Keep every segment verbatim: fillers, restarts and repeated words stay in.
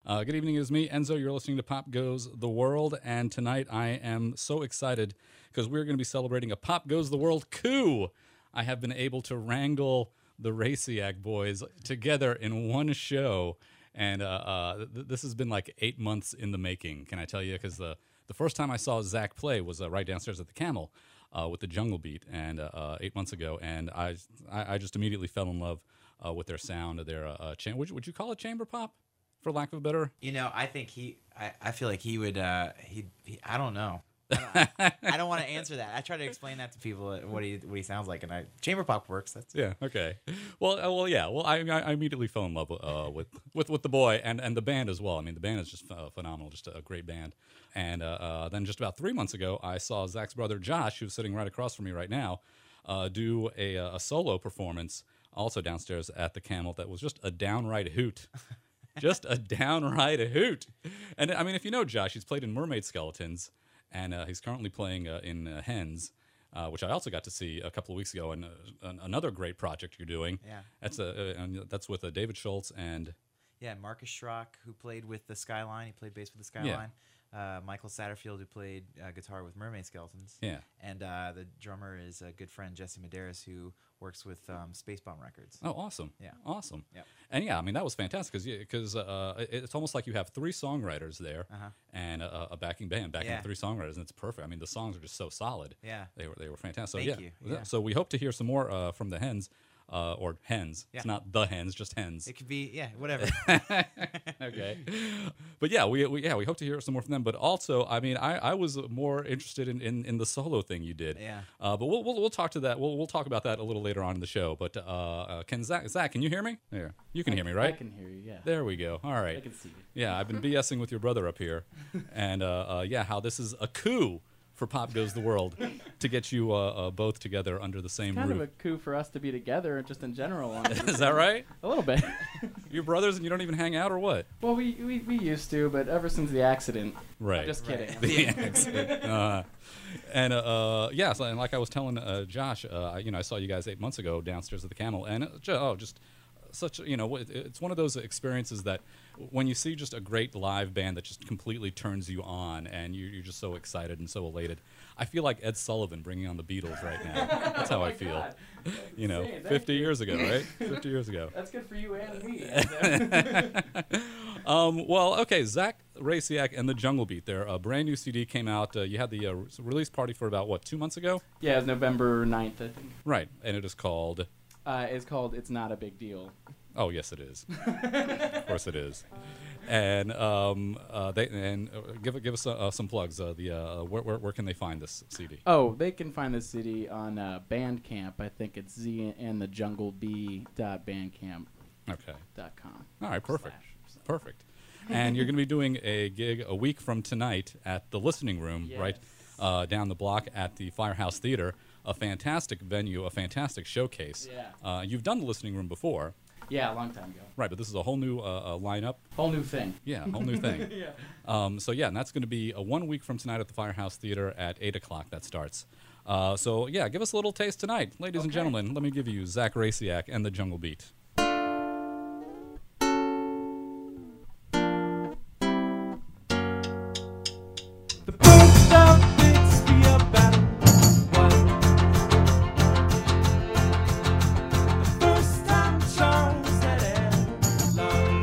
Uh, good evening, it is me, Enzo. You're listening to Pop Goes the World, and tonight I am so excited because we're going to be celebrating a Pop Goes the World coup. I have been able to wrangle the Raciak boys together in one show, and uh, uh, th- this has been like eight months in the making, can I tell you? Because the, the first time I saw Zach play was uh, right downstairs at the Camel uh, with the Jungle Beat, and uh, uh, eight months ago, and I, I, I just immediately fell in love uh, with their sound, their uh, uh, cha- would, you, would you call it chamber pop? For lack of a better, you know, I think he, I, I feel like he would, uh, he, he I don't know. I don't, I don't want to answer that. I try to explain that to people what he what he sounds like, and I chamber pop works. That's yeah, okay. Well, uh, well, yeah. Well, I, I immediately fell in love uh, with with with the boy and, and the band as well. I mean, the band is just uh, phenomenal, just a great band. And uh, uh, then just about three months ago, I saw Zach's brother Josh, who's sitting right across from me right now, uh, do a a solo performance also downstairs at the Camel that was just a downright hoot. Just a downright hoot. And I mean, if you know Josh, he's played in Mermaid Skeletons, and uh, he's currently playing uh, in uh, Hens, uh, which I also got to see a couple of weeks ago, and uh, an- another great project you're doing. Yeah. That's a, uh, and that's with uh, David Schultz and yeah, Marcus Schrock, who played with the Skyline. He played bass with the Skyline. Uh, Michael Satterfield, who played uh, guitar with Mermaid Skeletons. Yeah. And uh, the drummer is a good friend, Jesse Medeiros, who works with um, Spacebomb Records. Oh, awesome. Yeah. Awesome. Yep. And yeah, I mean, that was fantastic because because uh, it- it's almost like you have three songwriters there Uh-huh. and a, a backing band, backing Yeah. up three songwriters, and it's perfect. I mean, the songs are just so solid. Yeah. They were they were fantastic. So, Thank yeah. you. Yeah. So we hope to hear some more uh, from the Hens, uh, or Hens. Yeah. It's not the Hens, just Hens. It could be, yeah, whatever. Okay, but yeah, we, we yeah we hope to hear some more from them. But also, I mean, I, I was more interested in, in, in the solo thing you did. Yeah. Uh, but we'll, we'll we'll talk to that. We'll we'll talk about that a little later on in the show. But uh, uh can Zach Zach, can you hear me? There, you can hear me, right? I can hear you, yeah. There we go. All right. I can see you. Yeah, I've been BSing with your brother up here, and uh, uh, yeah, how this is a coup for Pop Goes the World to get you uh, uh, both together under the same Kind roof. of a coup for us to be together, just in general. On Is that right? A little bit. You're brothers and you don't even hang out, or what? Well, we, we we used to, but ever since the accident. Right. Just kidding. Right. The accident. Uh, and uh, uh, yeah, so, and like I was telling uh, Josh, uh, I- you know, I saw you guys eight months ago downstairs at the Camel, and it, ju- oh, just such, you know, it- it's one of those experiences that when you see just a great live band that just completely turns you on, and you, you're just so excited and so elated. I feel like Ed Sullivan bringing on the Beatles right now. That's how I feel. God. You know, Insane. Thank fifty you. years ago, right? fifty years ago. That's good for you and me. Um, well, okay, Zach Raciak and the Jungle Beat. Their uh, brand new C D came out. Uh, you had the uh, re- release party for about, what, two months ago? Yeah, it was November ninth, I think. Right, and it is called... Uh, it's called It's Not a Big Deal. Oh, yes, it is. Of course it is. And um, uh, they and uh, give give us uh, uh, some plugs. Uh, the uh, where, where where can they find this C D? Oh, they can find this C D on uh, Bandcamp. I think it's z and the jungle bee dot bandcamp Okay. dot com. All right. Perfect. Slash. Perfect. And you're going to be doing a gig a week from tonight at the Listening Room, right Yes. uh, down the block at the Firehouse Theater. A fantastic venue, a fantastic showcase. Yeah. Uh, you've done the Listening Room before, Yeah, a long time ago. right? But this is a whole new uh, uh, lineup. Whole new thing. Yeah, whole new thing. Yeah. Um, so yeah, and that's going to be a one week from tonight at the Firehouse Theater at eight o'clock. That starts. Uh, so yeah, give us a little taste tonight, ladies and Okay. gentlemen. Let me give you Zach Raciak and the Jungle Beat. The post of Bixby about one. The first time Charles had ever loved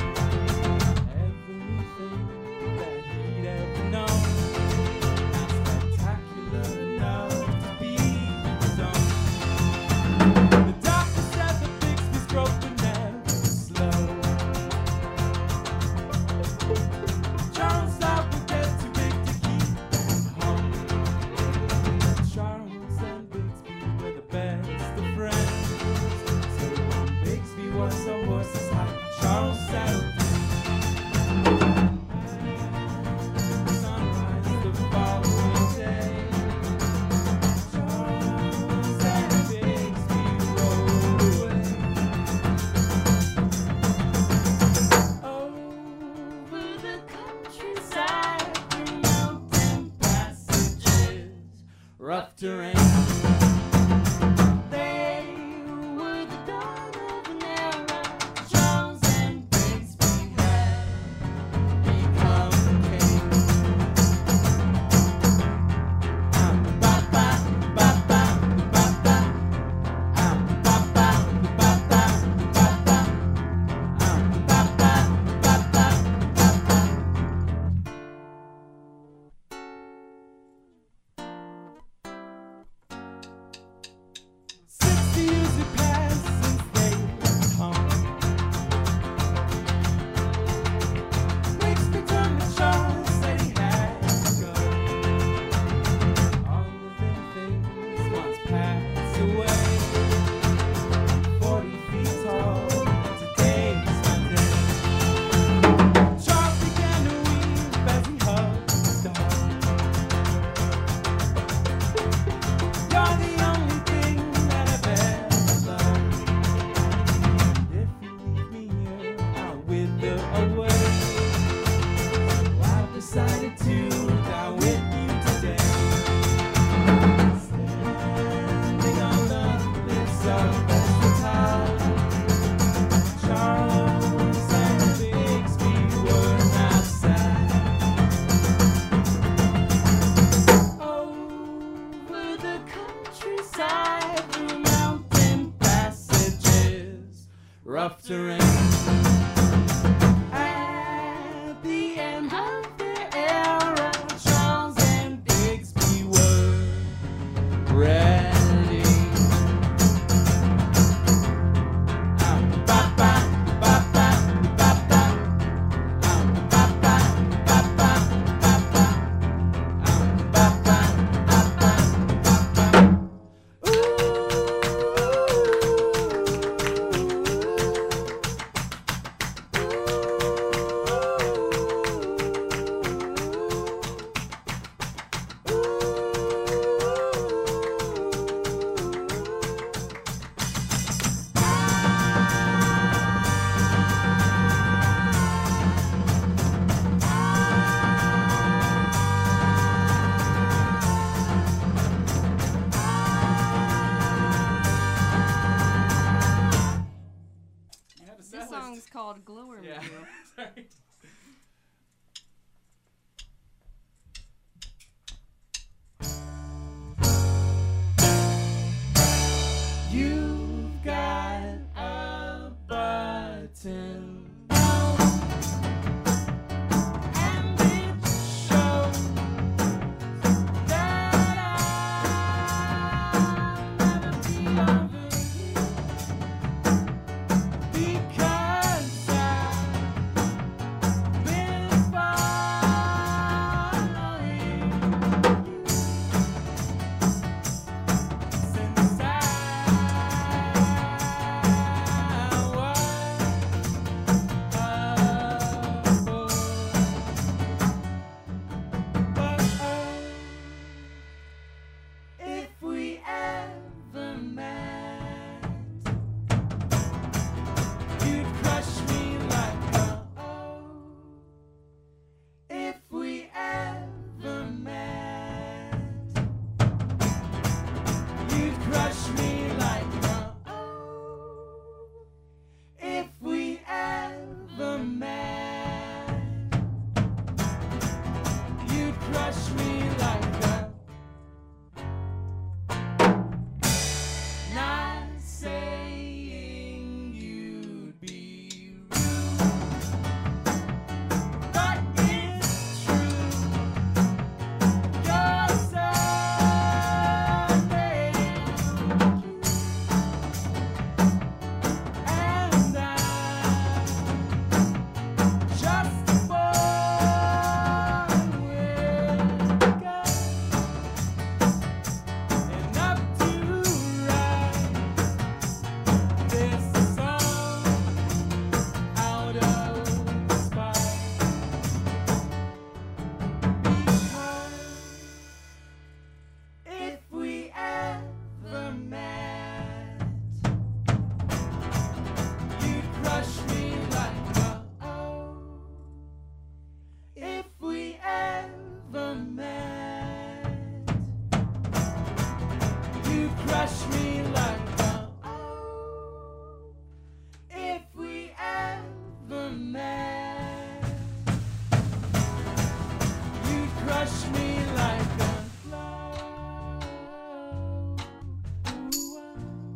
everything that he'd ever known. Spectacular enough to be his own. The doctor said that Bixby's Yeah. Sorry. You've got a button. And it shows that I'll never be over you. Because I've been following you since I was a boy. But if we ever met, you'd crush me like a oh. If we ever met, you'd crush me like a oh. If we ever met, you'd crush me like a not saying you'd be rude, but it's true. You're so damn cute, and I'm just a boy with guts enough to write this song out of spite. Because if we ever met, you'd crush me like a oh. If we ever met, you'd crush me like a oh. If we ever met, you'd crush me like a flower. Ooh, ah.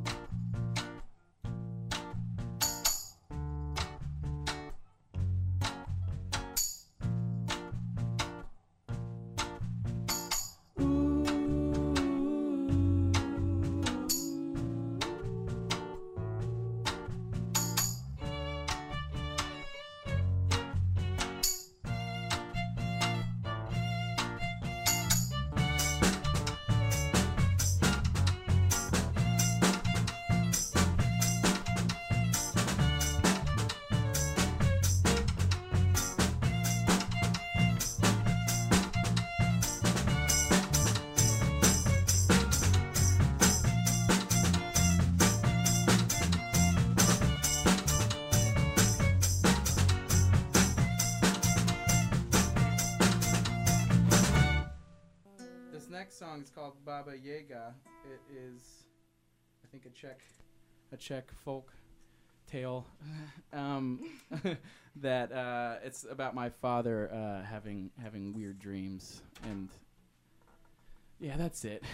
This next song is called Baba Yaga. It is, I think, a Czech, a Czech folk tale. um, that uh, it's about my father uh, having having weird dreams, and yeah, that's it.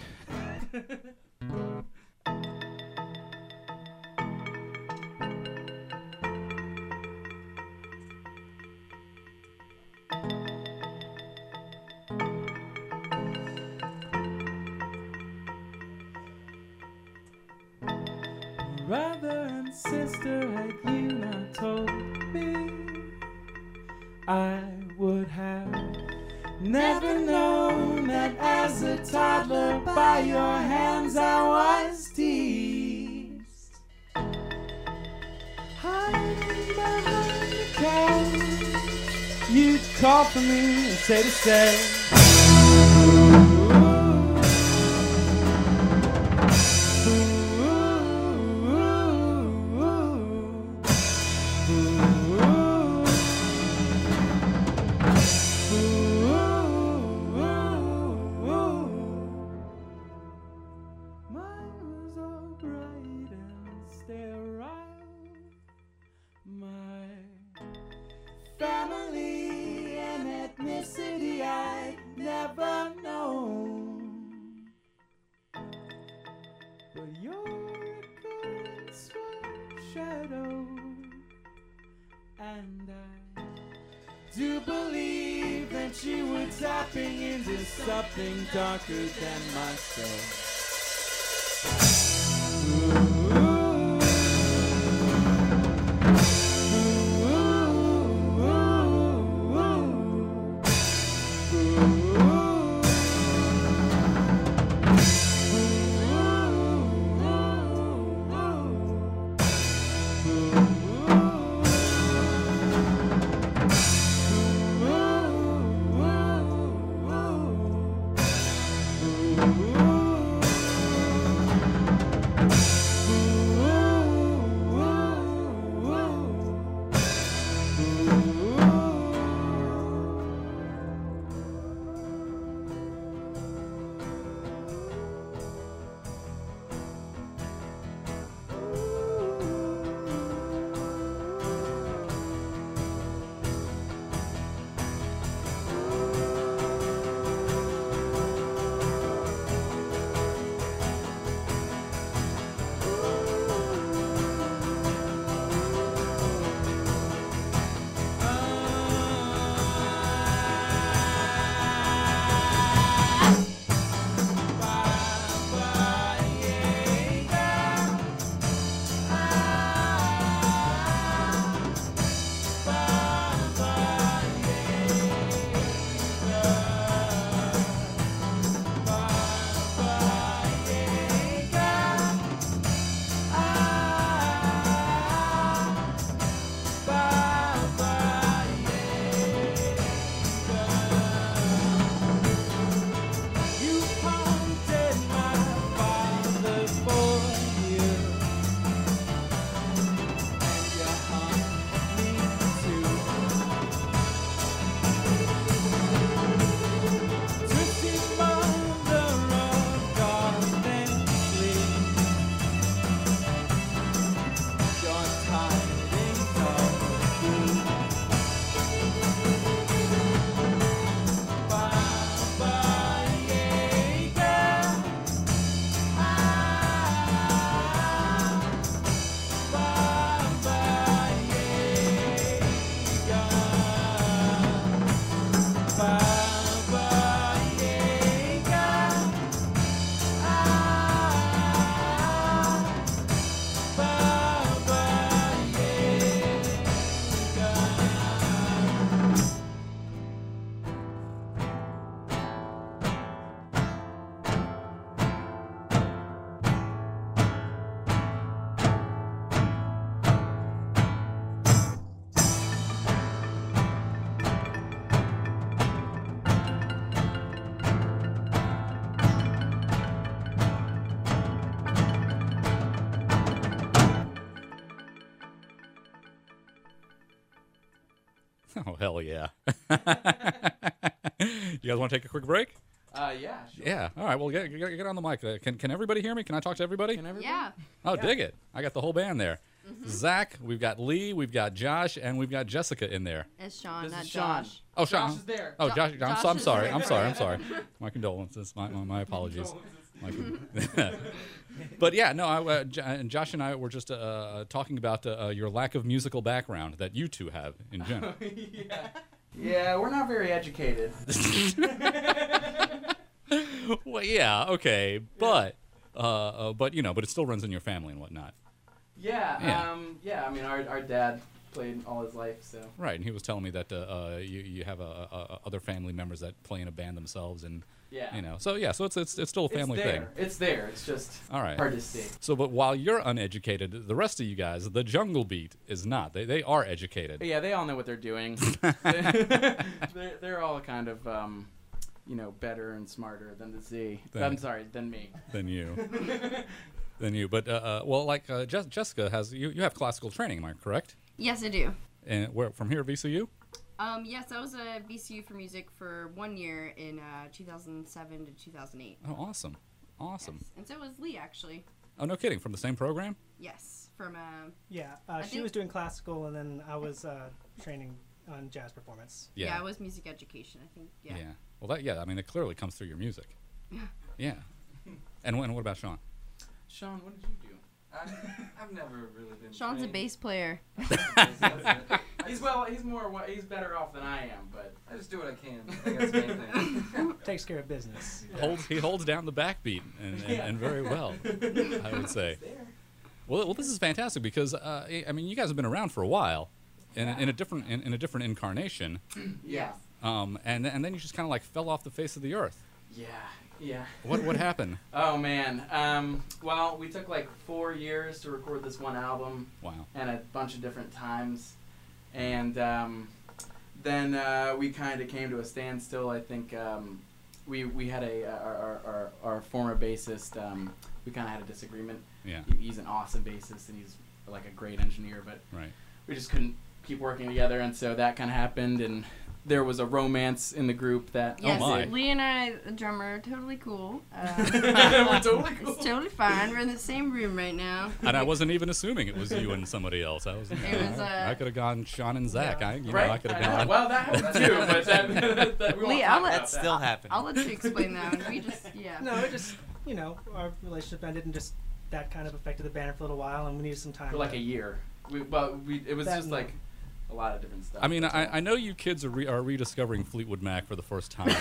Brother and sister, had you not told me, I would have never known that as a toddler by your hands I was teased. Hiding behind the couch, you'd call for me and say to say, this city I'd never known. But you're a good swell shadow, and I do believe that you were tapping into something darker than myself. Oh, hell yeah. You guys want to take a quick break? Uh, yeah, sure. Yeah. All right. Well, get, get, get on the mic. Uh, can can everybody hear me? Can I talk to everybody? Can everybody? Yeah. Oh, dig it. I got the whole band there. Zach, we've got Lee, we've got Josh, and we've got Jessica in there. It's Sean, This not is Sean. Josh. Oh, Sean. Josh is there. Oh, Jo- Josh. I'm, Josh so, I'm is sorry. there. I'm sorry. I'm sorry. My condolences. My, my, my apologies. My con- but yeah, no. I, uh, J- and Josh and I were just uh, talking about uh, uh, your lack of musical background that you two have in general. yeah. Yeah, we're not very educated. Well, yeah, okay, but uh, uh, but you know, but it still runs in your family and whatnot. Yeah, Yeah. um, yeah. I mean, our our dad played all his life, so. Right, and he was telling me that uh, uh, you you have uh, uh, other family members that play in a band themselves, and Yeah. you know, so yeah, so it's it's it's still a family it's there. thing. It's there. It's just All right. hard to see. So, but while you're uneducated, the rest of you guys, the Jungle Beat is not. They they are educated. But yeah, they all know what they're doing. they're, they're all kind of, um, you know, better and smarter than the Z. Than- I'm sorry, than me. Than you. Than you. But uh, uh, well, like uh, Jess- Jessica has you you have classical training, am I correct? Yes, I do. And where from here, V C U? Um, yes, I was a V C U for music for one year in uh, two thousand seven to two thousand eight. Oh, awesome, awesome. Yes. And so was Lee, actually. Oh, no kidding. From the same program? Yes, from uh, Yeah, uh, I she think- was doing classical, and then I was uh, training on jazz performance. Yeah. Yeah. it was music education, I think. Yeah. Yeah. Well, that yeah. I mean, it clearly comes through your music. Yeah. And when, what about Sean? Sean, what did you do? I've, I've never really been. Sean's a trained. bass player. That's it. He's well. He's more. wa- He's better off than I am, but I just do what I can. I think that's the main thing. Takes care of business. Holds he holds down the backbeat and, and, and very well, I would say. Well, well, this is fantastic because uh, I I mean, you guys have been around for a while, in, a- in a different in, in a different incarnation, yeah, um, and and then you just kind of like fell off the face of the earth. yeah, yeah. What what happened? Oh man. Um. Well, we took like four years to record this one album, Wow. and a bunch of different times, and um, then uh, we kind of came to a standstill. I think um, we we had a our our, our, our former bassist. Um, we kind of had a disagreement. Yeah. He, he's an awesome bassist and he's like a great engineer, but Right. we just couldn't keep working together, and so that kind of happened. And there was a romance in the group that. Yes, my. Lee and I, the drummer, are totally cool. Um, We're totally cool. It's totally fine. We're in the same room right now. And I wasn't even assuming it was you and somebody else. I was. It was, uh, I could have gone Sean and Zach. I you Right? know I could have I know. gone. Well, that happened too, but that, that, we won't Lee, talk I'll let- about That's that. still happening. I'll let you explain that one. We just, yeah. No, it just, you know, our relationship ended and just that kind of affected the band for a little while, and we needed some time. For like to- a year. We, well, we, it was That just and- like a lot of different stuff. I mean, That's I, all. I know you kids are, re- are rediscovering Fleetwood Mac for the first time.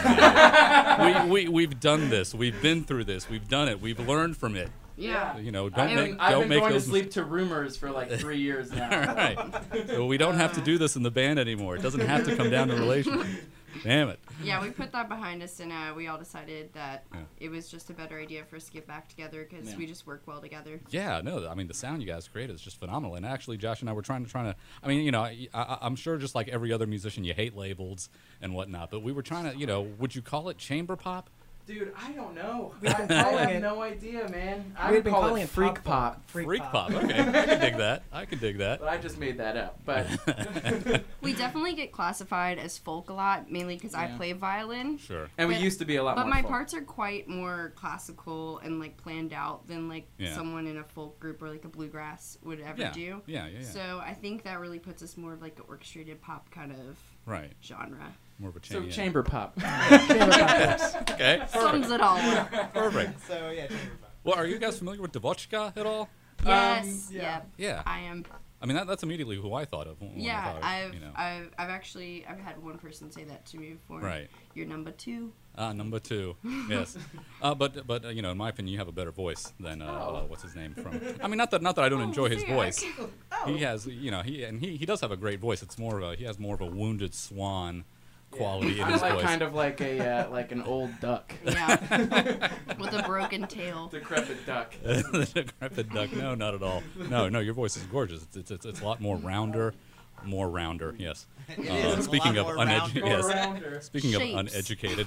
we, we, we've done this. We've been through this. We've done it. We've learned from it. Yeah. You know, I've don't been, make I've don't been make going those to sleep to Rumors for like three years now. All right. So we don't have to do this in the band anymore. It doesn't have to come down to relationships. Damn it. Yeah, we put that behind us, and uh, we all decided that Yeah. it was just a better idea for us to get back together because Yeah. we just work well together. Yeah, no, I mean the sound you guys created is just phenomenal. And actually, Josh and I were trying to trying to. I mean, you know, I, I, I'm sure just like every other musician, you hate labels and whatnot. But we were trying to, you know, would you call it chamber pop? Dude, I don't know. We've I, been I calling have it- no idea, man. I We've would been call calling it it freak pop pop. pop. Freak, Freak pop. pop. Okay, I can dig that. I can dig that. But I just made that up. But We definitely get classified as folk a lot, mainly because I Yeah. play violin. Sure. and we But- used to be a lot But more my folk. parts are quite more classical and like planned out than like Yeah. someone in a folk group or like a bluegrass would ever Yeah. do. Yeah, yeah, yeah. So I think that really puts us more of like an orchestrated pop kind of Right. genre. More of a So chamber. chamber pop. Okay. Sums it all up. Perfect. So yeah, chamber pop. Well, are you guys familiar with Devochka at all? Yes, yeah. yeah. Yeah. I am. I mean, that, that's immediately who I thought of. When I Yeah, thought of, I've, you know. I've, I've actually, I've had one person say that to me before. Right. You're number two. Ah, number two. Yes. Uh, but but uh, you know, in my opinion, you have a better voice than uh, Oh. uh, what's his name from. I mean, not that not that I don't enjoy his Zach. voice. He has, you know, he and he, he does have a great voice. It's more of a he has more of a wounded swan quality in I'm his like voice. kind of like a uh, like an old duck. Yeah. With a broken tail. Decrepit duck. The decrepit duck. No, not at all. No, no, your voice is gorgeous. It's it's, it's, it's a lot more rounder, more rounder. Yes. It is. Uh, It's a speaking lot of more round. uneducated, Go yes. around her. Speaking of Shapes. uneducated,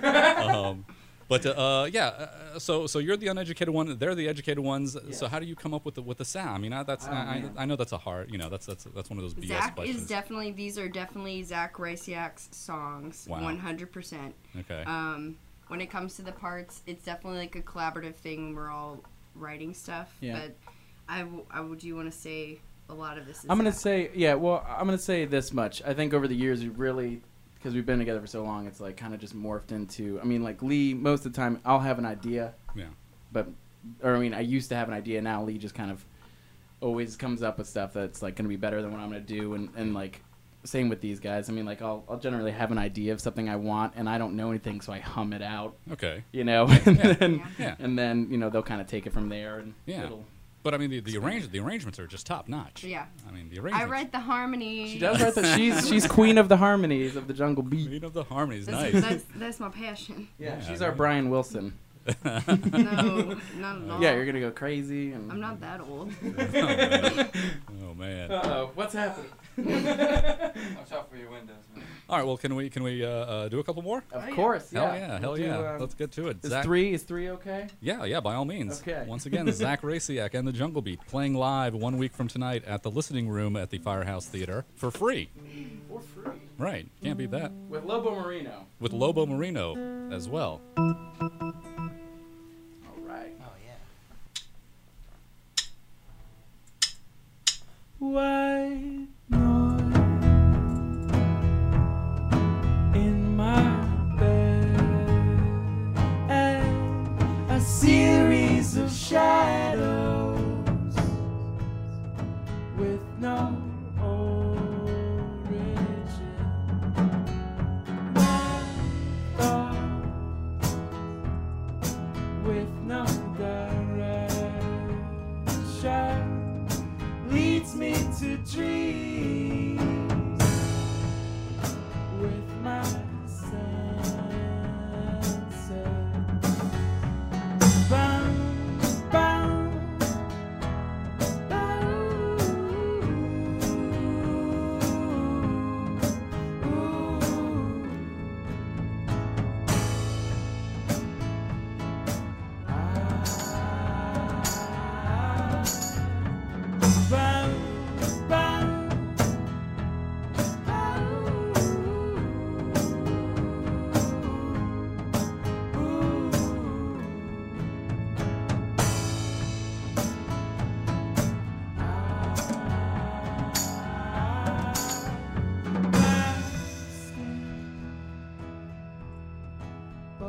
um, but uh, yeah. Uh, so so you're the uneducated one. They're the educated ones. So Yes. how do you come up with the with the sound? I mean, I, that's Oh, I, I, man. I know that's a hard. You know, that's that's that's one of those B S Zach questions. is definitely, these are definitely Zach Rysiak's songs. Wow. one hundred percent. okay. Um, when it comes to the parts, it's definitely like a collaborative thing when we're all writing stuff. Yeah. But I, w- I would do want to say a lot of this is I'm gonna Zach. say yeah. Well, I'm gonna say this much. I think over the years we really, because we've been together for so long, it's like kind of just morphed into. I mean, like Lee, most of the time I'll have an idea, yeah. but or I mean, I used to have an idea. Now Lee just kind of always comes up with stuff that's like gonna be better than what I'm gonna do, and and like same with these guys. I mean, like I'll I'll generally have an idea of something I want, and I don't know anything, so I hum it out, Okay. you know, and Yeah. then Yeah. and then you know they'll kind of take it from there, and Yeah. it'll. But I mean, the the arrange the arrangements are just top notch. Yeah. I mean, the I arrangements. write the harmony. She does write that. She's she's queen of the harmonies of the jungle beat. Queen of the harmonies. That's, Nice. that's, that's my passion. Yeah, Yeah, she's I our mean- Brian Wilson. No, not at all. Yeah, you're gonna go crazy. And I'm not that old. oh man. Oh, man. Uh oh, what's happening? Watch out for your windows, man. All right. Well, can we can we uh, uh, do a couple more? Of Oh, yeah. course, yeah. Hell yeah. Hell We'll do, yeah. um, Let's get to it. Is Zach- three is three okay? Yeah, yeah, by all means. Okay. Once again, Zach Raciak and the Jungle Beat playing live one week from tonight at the Listening Room at the Firehouse Theater for free. For free. Right. Can't beat that. With Lobo Marino. With Lobo Marino as well. All right. Oh yeah. White noise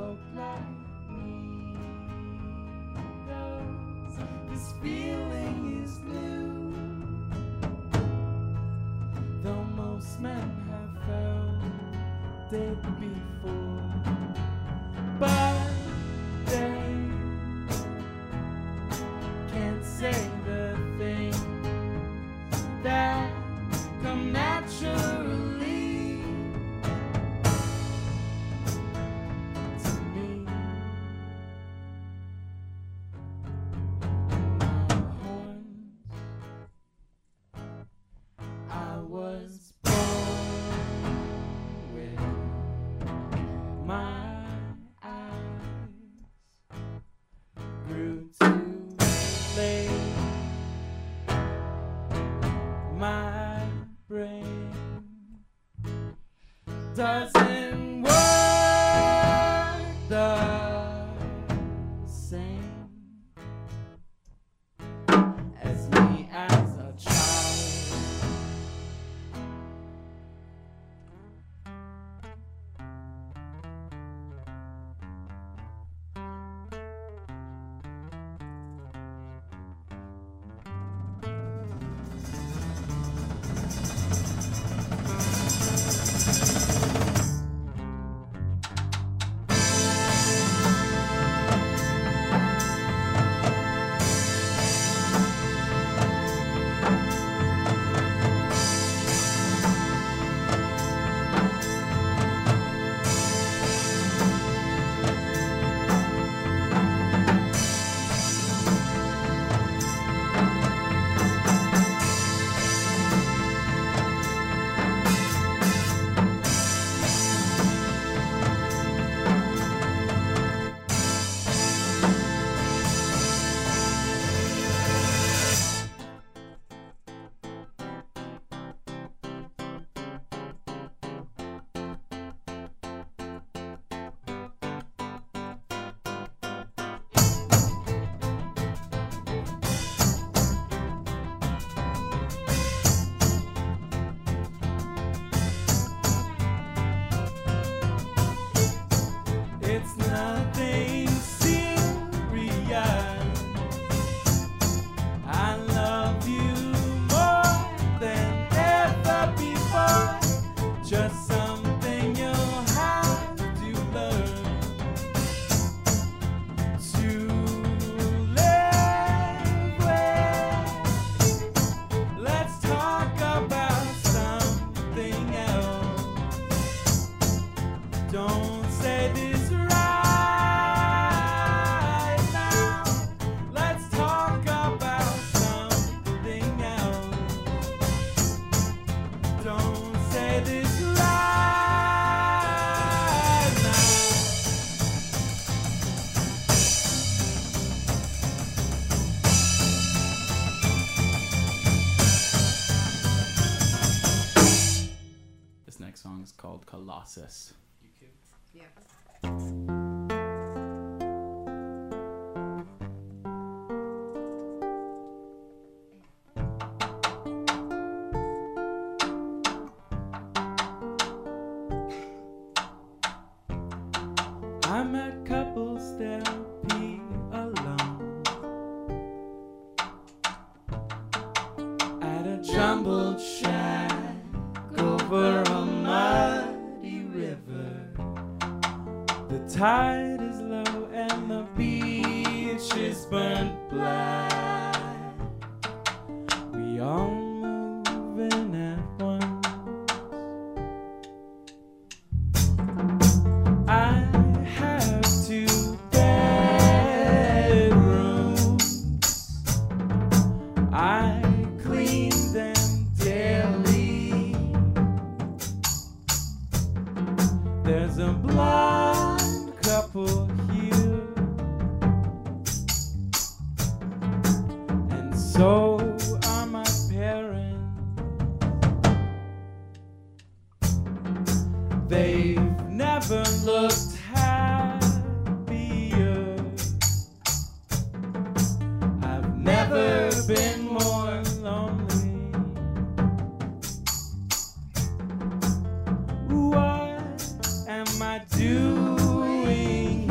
folk like me knows this feeling is new. Though most men have felt it before, but they can't say the things that come naturally to me. And my horns, I was born with my eyes grew too late. My brain doesn't work the same as me as a child. It's nothing serious. I love you more than ever before. Just something you'll have to learn to live with. Let's talk about something else. Don't say this. This next song is called Colossus. Yeah. I met couples therapy alone at a jumbled shack over a muddy river. The tide is low and the beach is burnt black. We all moving at once. I have two bedrooms. I clean them daily. There's a blonde couple here, and so are my parents. They've never looked happier. I've never been more lonely. What am I doing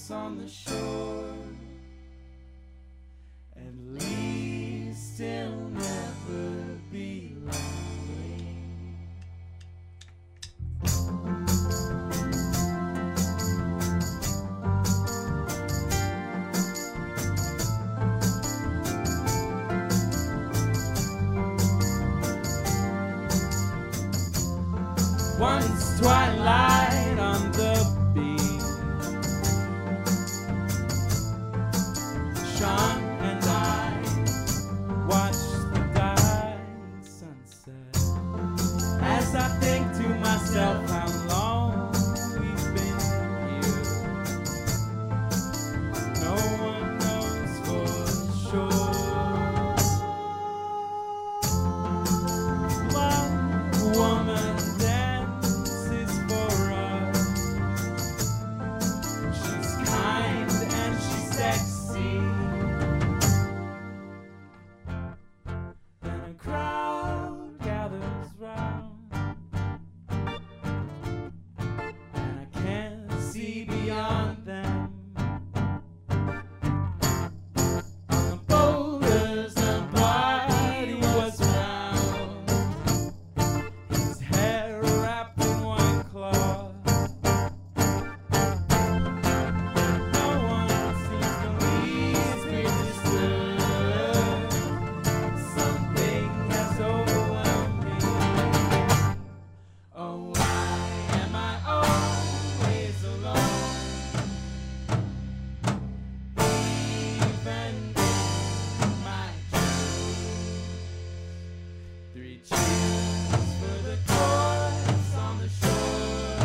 course on the shore. At least it'll never be lonely. Once twilight on the beach, Sean and I watched the dying sunset. As I think to myself how long we've been here, no one knows for sure. One woman dances for us. She's kind and she's sexy. And a crowd gathers round, and I can't see beyond them. On the boulders, the body was round, his hair wrapped in white cloth. No one seems the least bit disturbed. Something has overwhelmed me. Oh, why am I always alone? Even in my dreams. Three cheers for the course on the shore.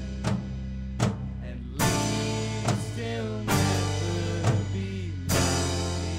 At least it'll never be lonely.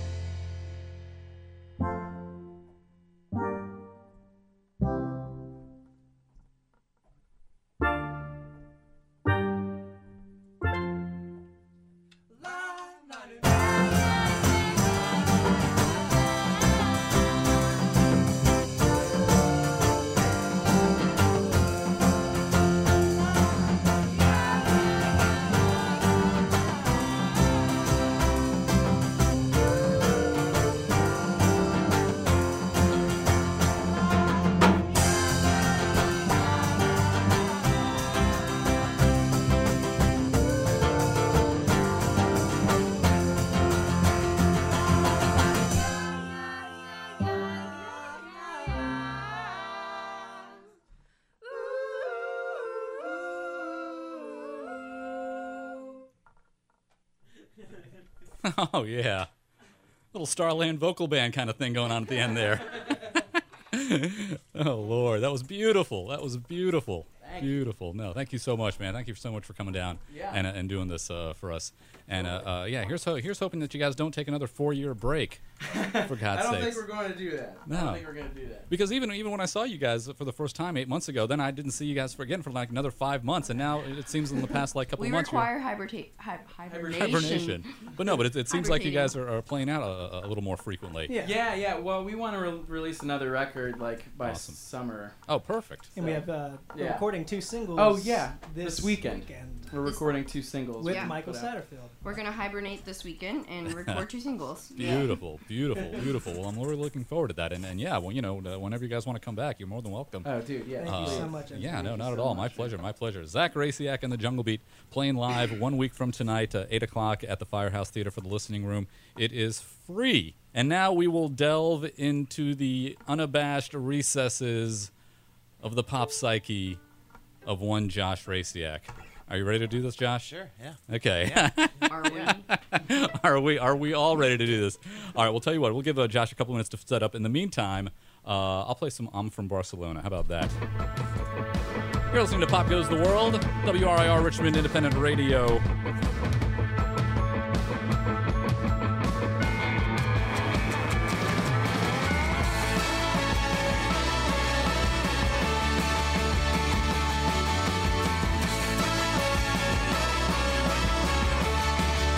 Oh yeah, little Starland vocal band kind of thing going on at the end there. Oh Lord, that was beautiful. That was beautiful. Thank you. Beautiful. No, thank you so much, man. Thank you so much for coming down Yeah. and uh, and doing this uh, for us. And uh, uh, yeah, here's ho- here's hoping that you guys don't take another four year break. For God's I don't sakes. think we're going to do that. I No. don't think we're going to do that. Because even even when I saw you guys for the first time eight months ago, then I didn't see you guys for again for like another five months, and now it seems in the past like couple We months you're- require hiberta- hi- hibernation. hibernation. But no, but it, it seems like you guys Hibernating. are, are playing out a, a little more frequently. Yeah. Yeah, yeah. Well, we want to re- release another record like by Awesome. s- summer. Oh, perfect. And we have uh, we're Yeah. recording two singles. Oh, yeah, this, this weekend. We're This- recording two singles. with Yeah. Michael Put out. Satterfield. We're gonna hibernate this weekend and record two singles. Beautiful, beautiful, beautiful. Well, I'm really looking forward to that. And, and yeah, well, you know, uh, whenever you guys want to come back, you're more than welcome. Oh, dude, yeah. Thank Uh, you so much. Yeah, Anthony. no, you not at so all. My much, pleasure, man. my pleasure. Zach Raciak and the Jungle Beat playing live one week from tonight, uh, eight o'clock at the Firehouse Theater for the Listening Room. It is free. And now we will delve into the unabashed recesses of the pop psyche of one Josh Raciak. Are you ready to do this, Josh? Sure, yeah. Okay. Are we? are we are we all ready to do this? All right, we'll tell you what. We'll give uh, Josh a couple minutes to set up. In the meantime, uh, I'll play some I'm From Barcelona. How about that? You're listening to Pop Goes the World, W R I R Richmond Independent Radio.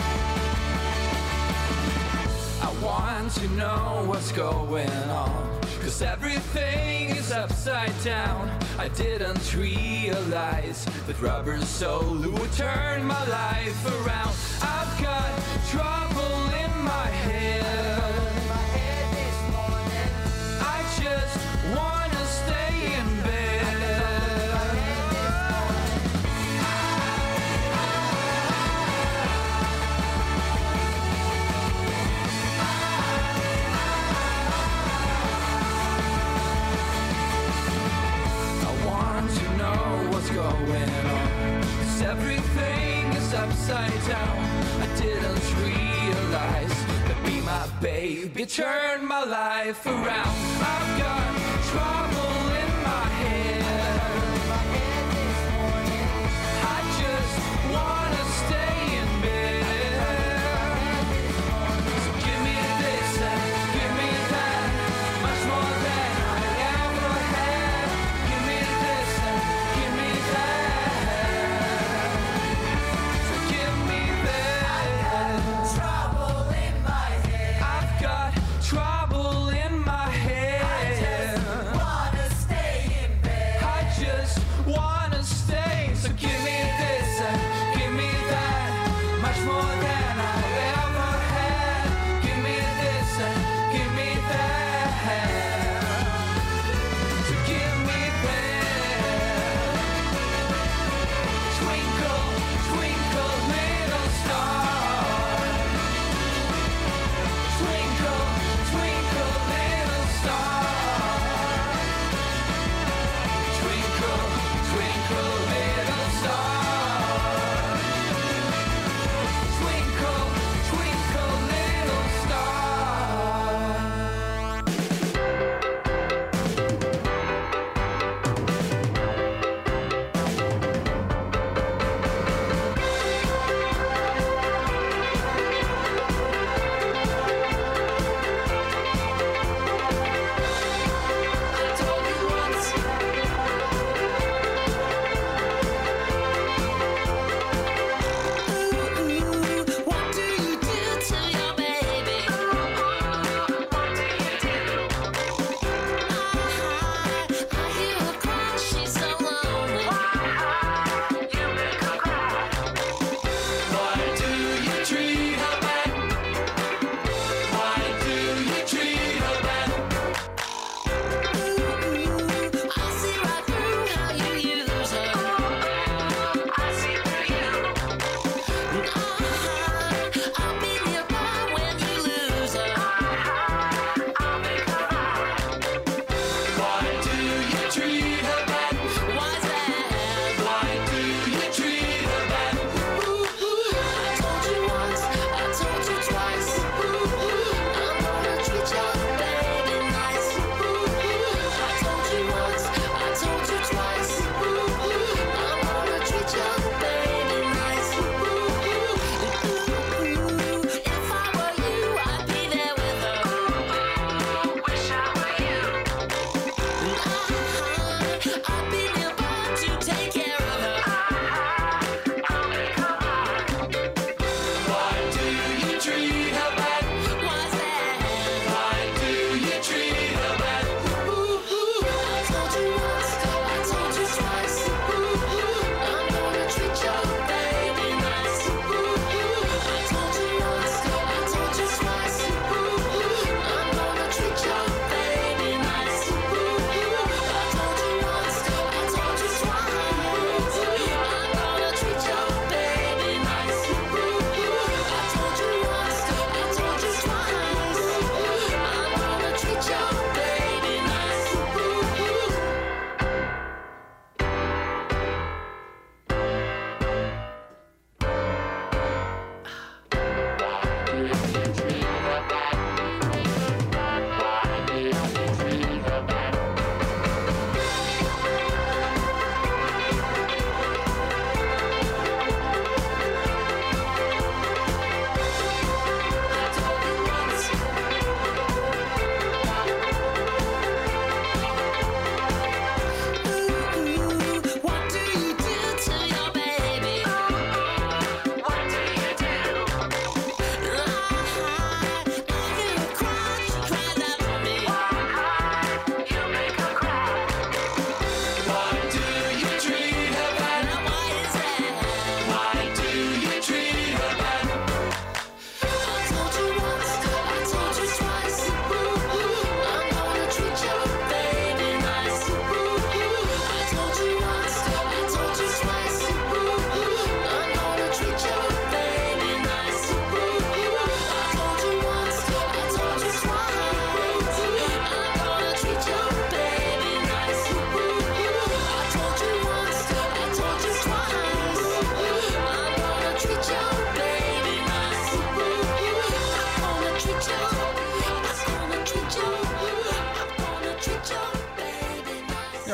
I want to know what's going on. 'cause everything is upside down. I didn't realize that rubber soul would turn my life around. I've got trouble in my head. I just wanna stay in bed. I want to know what's going on, 'cause everything is upside down. I didn't realize that be my baby turned my life around. I've got trouble in my head. I just wanna stay in bed. So give me this and give me that, much more than I ever had. Give me this and give me that. So give me that. Trouble in my head. I've got trouble in my head. I just wanna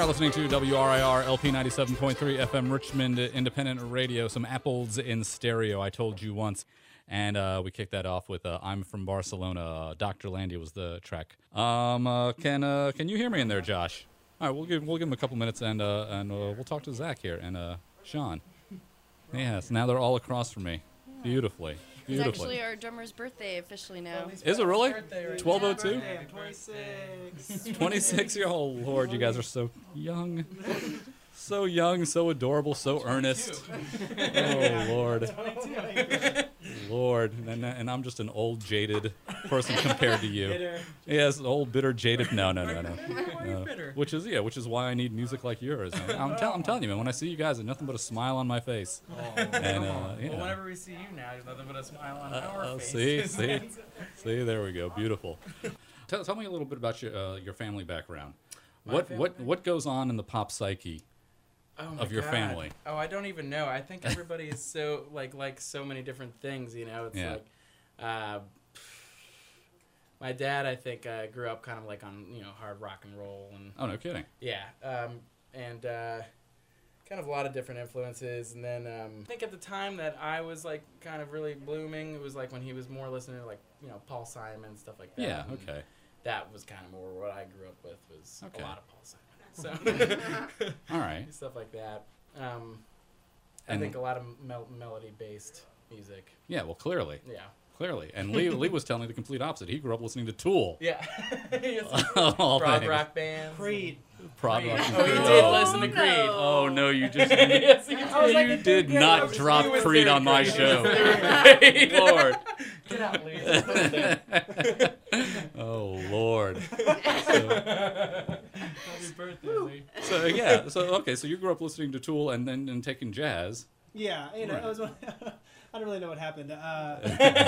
are listening to W R I R L P ninety-seven point three F M Richmond Independent Radio. Some apples in stereo, I told you once. And uh, we kicked that off with uh, I'm from Barcelona. Uh, Doctor Landy was the track. Um, uh, can uh, can you hear me in there, Josh? All right, we'll give we'll give him a couple minutes, and uh, and uh, we'll talk to Zach here and uh, Sean. Yes, now they're all across from me, beautifully, It's beautifully. actually our drummer's birthday officially now. Is it really? Birthday twelve oh two? Hey, I'm twenty-six. twenty-six year old. Lord, you guys are so young. So young, so adorable, so earnest. Oh, Lord. Lord. And, and I'm just an old, jaded person compared to you. Bitter. Yes, old, bitter, jaded. No, no, no, no. Why are you No. bitter? Which is, yeah, which is why I need music like yours. Man. I'm, tell, I'm telling you, man, when I see you guys, there's nothing but a smile on my face. And, uh, yeah. Well, whenever we see you now, there's nothing but a smile on Uh, our uh, faces. see, see, see, there we go. Beautiful. Tell, tell me a little bit about your uh, your family background. My What family what what goes on in the pop psyche Oh my of your God. family? Oh, I don't even know. I think everybody is so like like so many different things. You know, it's Yeah. like, uh, my dad. I think uh, grew up kind of like on you know hard rock and roll and Oh, no kidding. yeah, um, and uh, kind of a lot of different influences. And then um, I think at the time that I was like kind of really blooming, it was like when he was more listening to like you know Paul Simon stuff like that. Yeah, and okay. That was kind of more what I grew up with was Okay. a lot of Paul Simon. So All right. stuff like that. Um, I And- think a lot of mel- melody-based music. Yeah, well, clearly. Yeah. Clearly. And Lee, Lee was telling me the complete opposite. He grew up listening to Tool. Yeah. Oh, Prog thanks. rock bands. Creed. Prog Creed. rock. Oh, you Oh. did listen to no. Creed. Oh, no, you just Yes, you I was did. like you in third did grade, I not was- drop he was Creed third on my grade. show. Third grade. Lord. Get out, Lee. Oh, Lord. Happy birthday, Lee. So, yeah. So, okay, so you grew up listening to Tool and then and taking jazz. Yeah, you know, Right. it was. One, I don't really know what happened. Uh,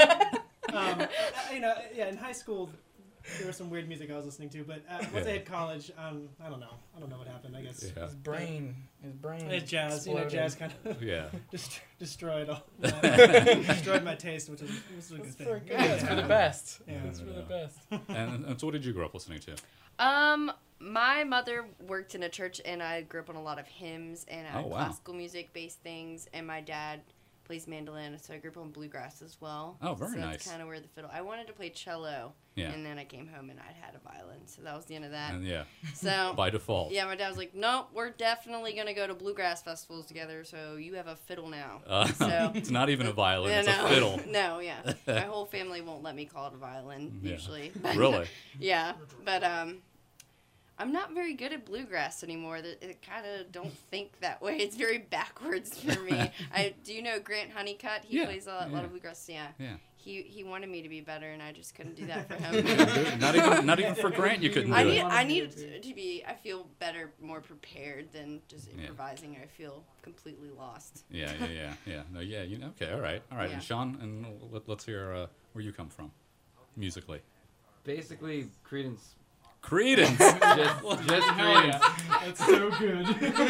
um, I- you know, yeah, in high school, there was some weird music I was listening to, but uh, once Yeah. I hit college, um, I don't know. I don't know what happened. I guess Yeah. His brain. His brain. it's jazz. You know, exploded. jazz kind of Yeah. dest- destroyed all. My, destroyed my taste, which is, which is a good It's thing. for, yeah, it's for the best. Yeah. It's for the Yeah. best. And, and so what did you grow up listening to? Um, my mother worked in a church, and I grew up on a lot of hymns and uh, Oh, wow. classical music-based things. And my dad plays mandolin, so I grew up on bluegrass as well. Oh, very so nice. That's kind of where the fiddle. I wanted to play cello, Yeah. and then I came home and I'd had a violin, so that was the end of that. And yeah, So by default. yeah, my dad was like, "Nope, we're definitely gonna go to bluegrass festivals together. So you have a fiddle now." Uh, So- it's not even a violin, Yeah, it's no, a fiddle. No, yeah, my whole family won't let me call it a violin Yeah. usually. Really? Yeah, but um, I'm not very good at bluegrass anymore. That it kind of don't think that way. It's very backwards for me. I do you know Grant Honeycutt? He Yeah, plays a lot, yeah. lot of bluegrass. Yeah. Yeah. He he wanted me to be better, and I just couldn't do that for him. not even not even for Grant you couldn't do I it. need Wanted I me need to to be. I feel better, more prepared than just Yeah. improvising. I feel completely lost. Yeah, yeah, yeah, yeah. No, yeah, you know. Okay, all right, all right. Yeah. And Sean, and let, let's hear uh, where you come from, musically. Basically, Credence. Credence. Just, just Credence. That's so good.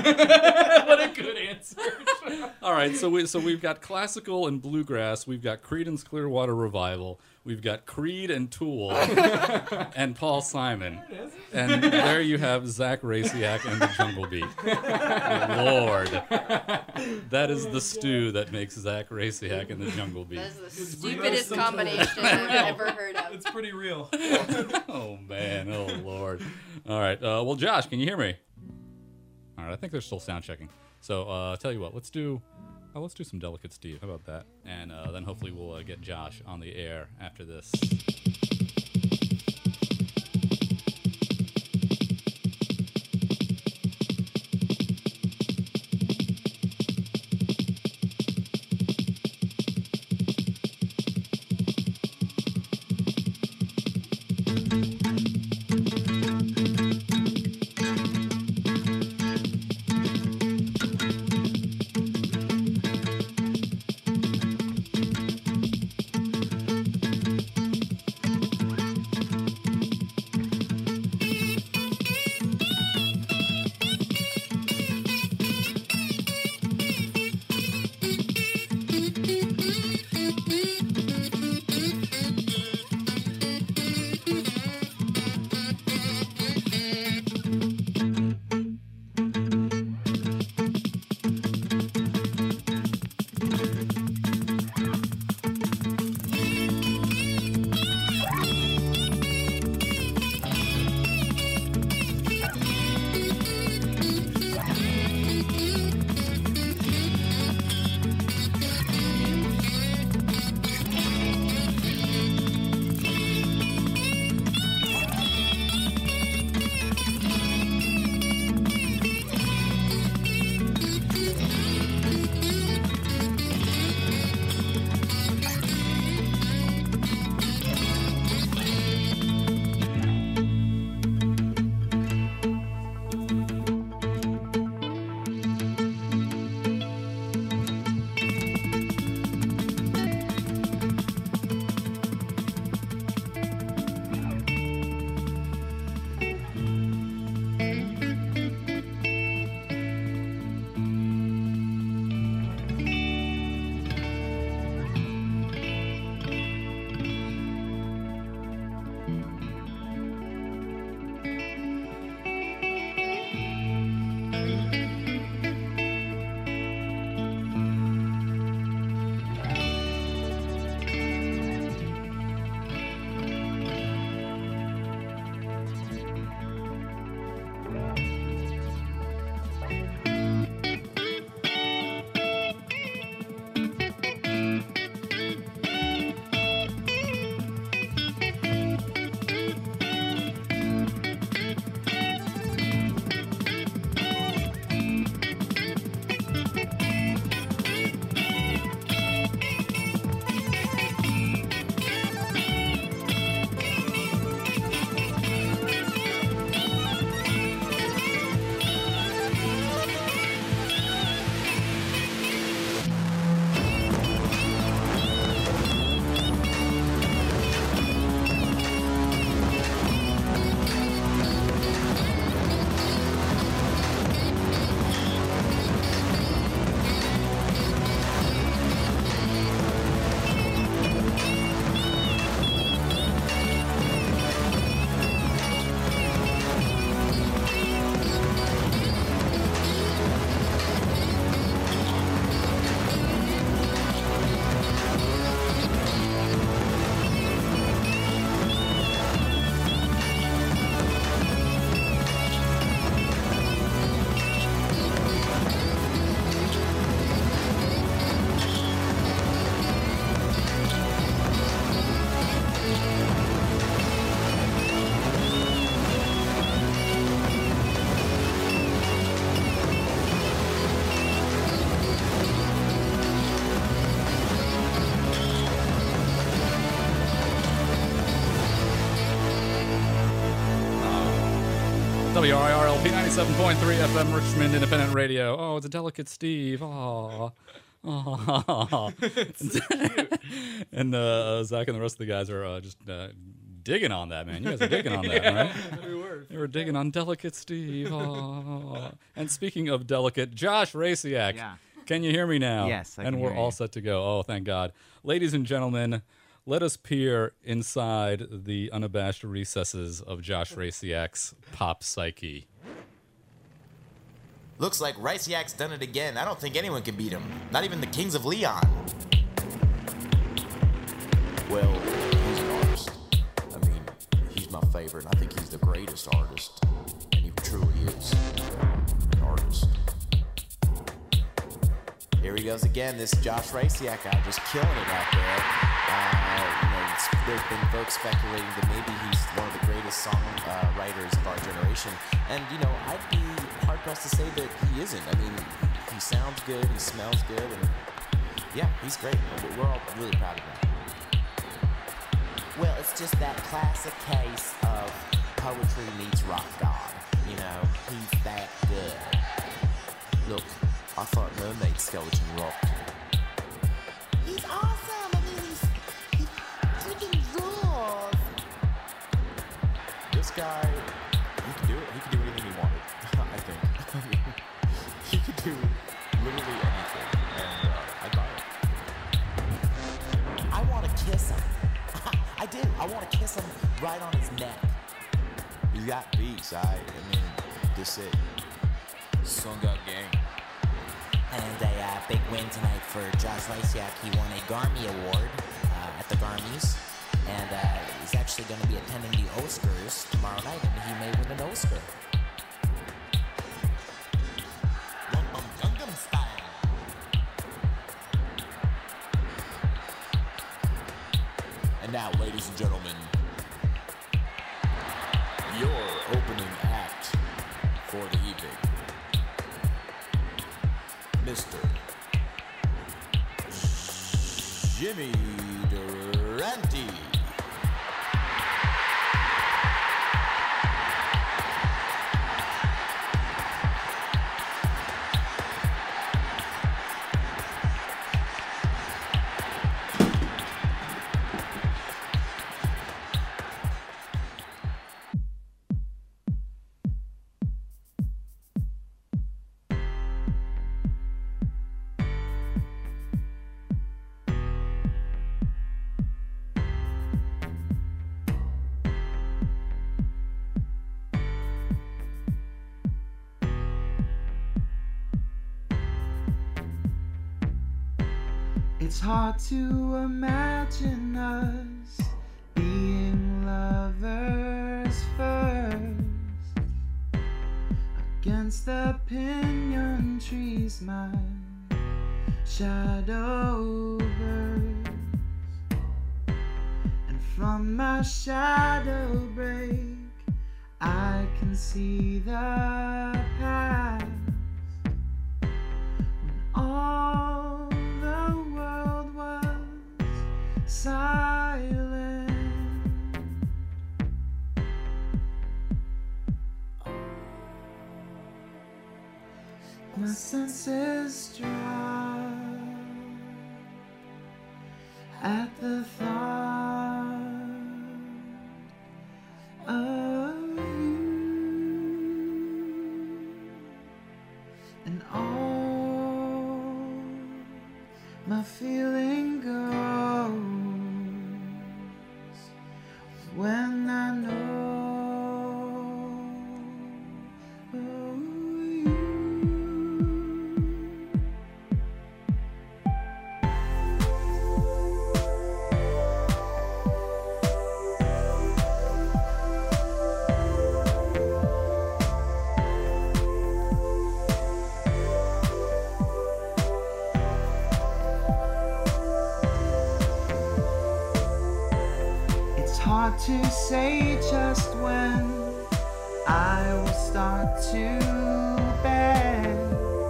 What a good answer. All right, so we so we've got classical and bluegrass. We've got Creedence Clearwater Revival. We've got Creed and Tool and Paul Simon. And there you have Zach Raciak and the Jungle Beat. Lord, that is the stew that makes Zach Raciak and the Jungle Beat. That is the real stupidest sometimes. combination I've ever heard of. It's pretty real. Oh man, oh Lord. All right, uh, well, Josh, can you hear me? All right, I think they're still sound checking. So, uh, tell you what, let's do, uh, let's do some Delicate Steve. How about that? And uh, then hopefully we'll uh, get Josh on the air after this. W R I R L P ninety-seven point three F M Richmond Independent Radio. Oh, it's a Delicate Steve. Aw. Aw. And uh, Zach and the rest of the guys are uh, just uh, digging on that, man. You guys are digging on that, right? We were. They were digging on Delicate Steve. Aw. And speaking of delicate, Josh Raciak. Yeah. Can you hear me now? Yes, I And can we're hear all you. set to go. Oh, thank God. Ladies and gentlemen, let us peer inside the unabashed recesses of Josh Raciak's pop psyche. Looks like Raciak's done it again. I don't think anyone can beat him. Not even the Kings of Leon. Well, he's an artist. I mean, he's my favorite. I think he's the greatest artist. And he truly is an artist. Here he goes again, this Josh Raciak guy just killing it out there. Uh, you know, it's, there's been folks speculating that maybe he's one of the greatest song uh, writers of our generation. And, you know, I'd be hard-pressed to say that he isn't. I mean, he sounds good, he smells good, and yeah, he's great. We're all really proud of him. Well, it's just that classic case of poetry meets rock god. You know, he's that good. Look, I thought Mermaid Skeleton rocked. He's awesome. I mean, he's, he freaking rules. This guy, he could do it. He could do anything he wanted, I think. I mean, he could do literally anything, and uh, I buy it. I want to kiss him. I do. I want to kiss him right on his neck. He's got beats, I, I mean, this it. Song got gang. And a uh, big win tonight for Josh Raciak. He won a Grammy Award uh, at the Grammys. And uh, he's actually going to be attending the Oscars tomorrow night, and he may win an Oscar. Gangnam Style. And now, ladies and gentlemen, your opening act for the evening, Mister Jimmy Durante. It's hard to imagine us being lovers first. Against the pinyon trees, my shadow bursts. And from my shadow break, I can see the past. When all the world was silent, my senses drop at the thought of you, and all my feeling goes when I know you. It's hard to say just when I will start to beg.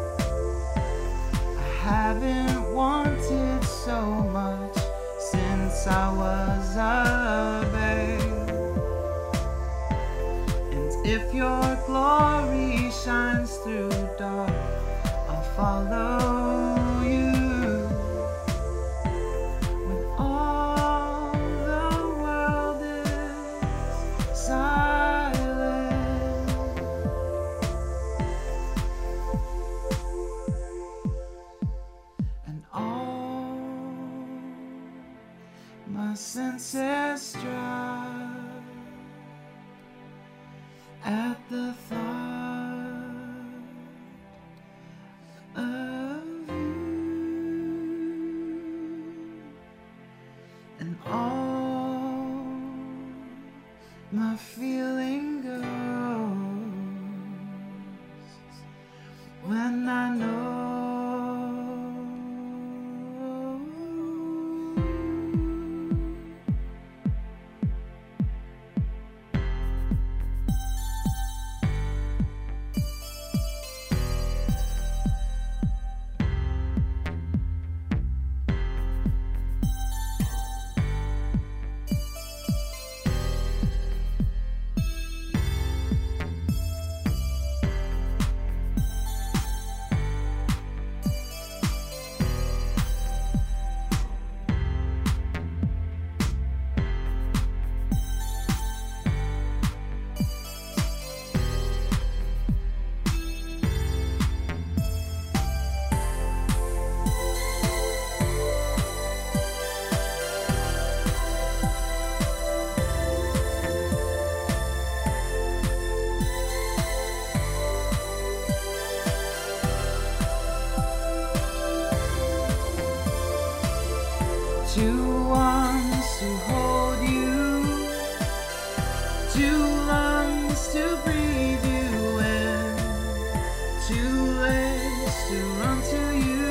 I haven't wanted so much since I was a babe. And If your glory shines through dark, I'll follow you. When all the world is silent, and all my senses dry at the thought of you, and all my feeling goes when I know. Two arms to hold you, two lungs to breathe you in, two legs to run to you,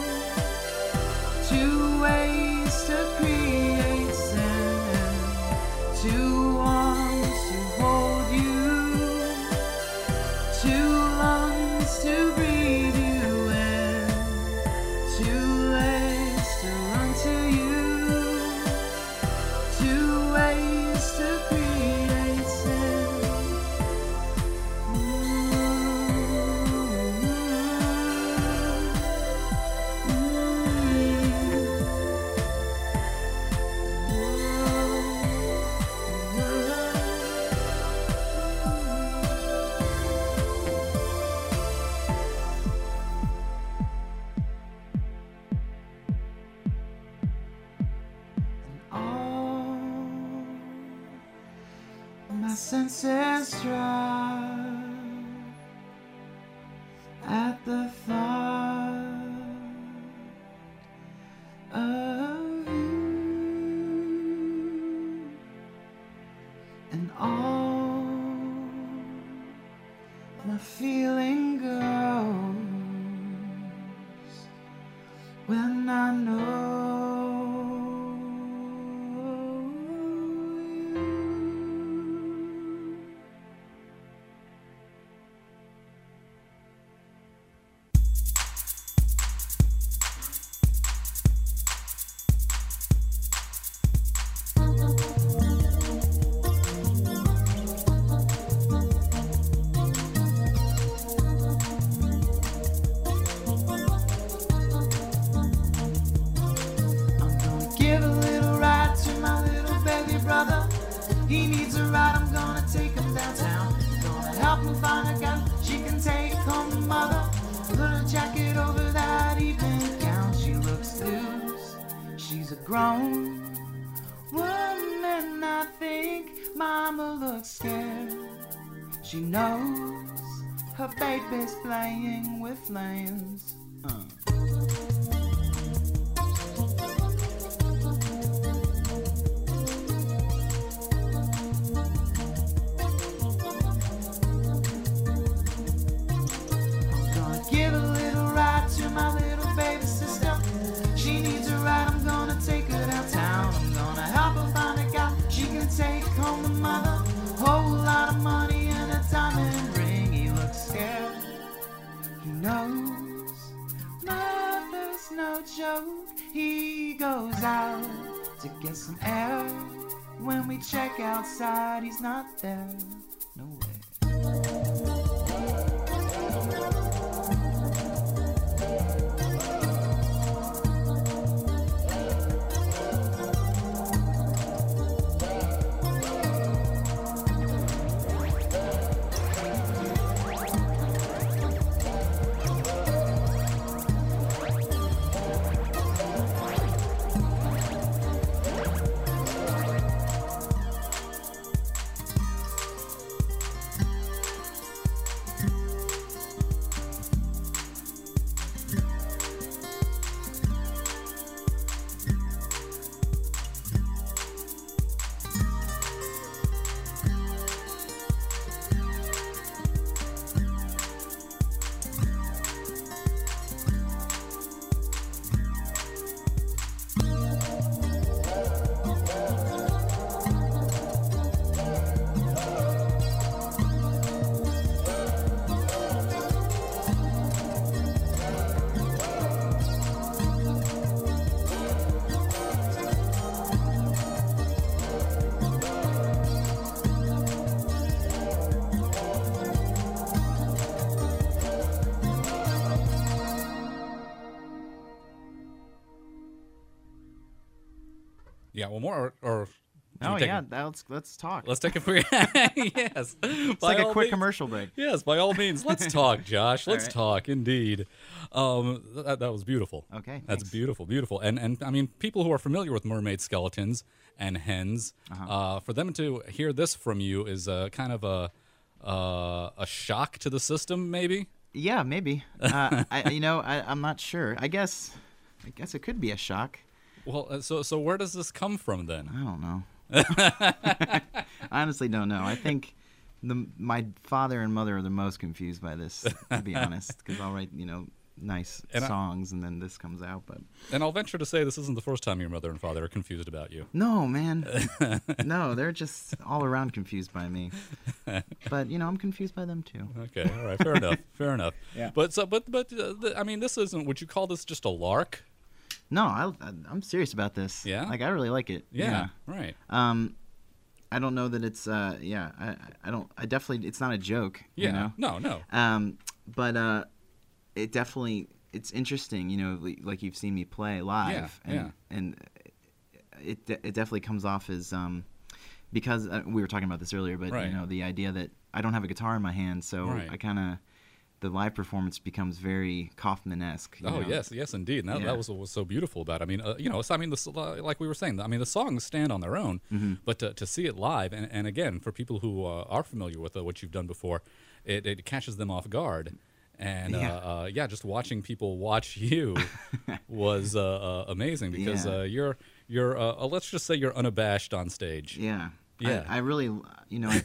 two ways to create sin, two arms to hold you, two lungs to breathe you in, two legs to run to you. Two ways to create sin. My senses dry at the thought of you, and all my feeling goes when I know. He needs a ride, I'm gonna take him downtown. Gonna help him find a gun she can take home to mother. Put a jacket over that evening gown. She looks loose, she's a grown woman. I think mama looks scared. She knows her baby's playing with flames. uh. My little baby sister, she needs a ride, I'm gonna take her downtown. I'm gonna help her find a guy she can take home to mother. Whole lot of money and a diamond ring. He looks scared, he knows mother's no joke. He goes out to get some air. When we check outside, he's not there. No way. Yeah, well, more or. or Oh take yeah, a- that- let's let's talk. Let's take a quick. Yes. It's like a quick commercial break. Yes, by all means, let's talk, Josh. All Let's right. talk, indeed. Um, that, that was beautiful. Okay, that's thanks. beautiful, beautiful. And and I mean, people who are familiar with mermaid skeletons and hens, Uh-huh. uh, for them to hear this from you is uh, kind of a uh, a shock to the system, maybe. Yeah, maybe. Uh, I you know I I'm not sure. I guess I guess it could be a shock. Well, uh, so so where does this come from then? I don't know. I honestly don't know. I think the my father and mother are the most confused by this, to be honest, because I'll write you know nice And I- songs and then this comes out, but And I'll venture to say this isn't the first time your mother and father are confused about you. no, man, no, they're just all around confused by me. But you know, I'm confused by them too. Okay, all right, fair enough, fair enough. Yeah. But so, but but uh, the, I mean, this isn't. Would you call this just a lark? No, I, I I'm serious about this. Yeah? like I really like it. Yeah, right. Um, I don't know that it's uh yeah I I don't I definitely it's not a joke. Yeah. You know? No, no. Um, but uh, it definitely it's interesting. You know, li- like you've seen me play live. Yeah, and, yeah. And it de- it definitely comes off as um, because uh, we were talking about this earlier, but Right. you know the idea that I don't have a guitar in my hand, so Right. I kind of the live performance becomes very Kaufman-esque. you Oh know? yes, yes indeed. And that, Yeah. that was what was so beautiful about it. I mean, uh, you know, so, I mean, the, uh, like we were saying, I mean, the songs stand on their own, Mhm. but to, to see it live, and, and again, for people who uh, are familiar with uh, what you've done before, it, it catches them off guard. And Yeah. uh, uh, yeah, just watching people watch you was uh, uh, amazing because Yeah. uh, you're you're uh, uh, let's just say you're unabashed on stage. Yeah. Yeah. I, I really, you know,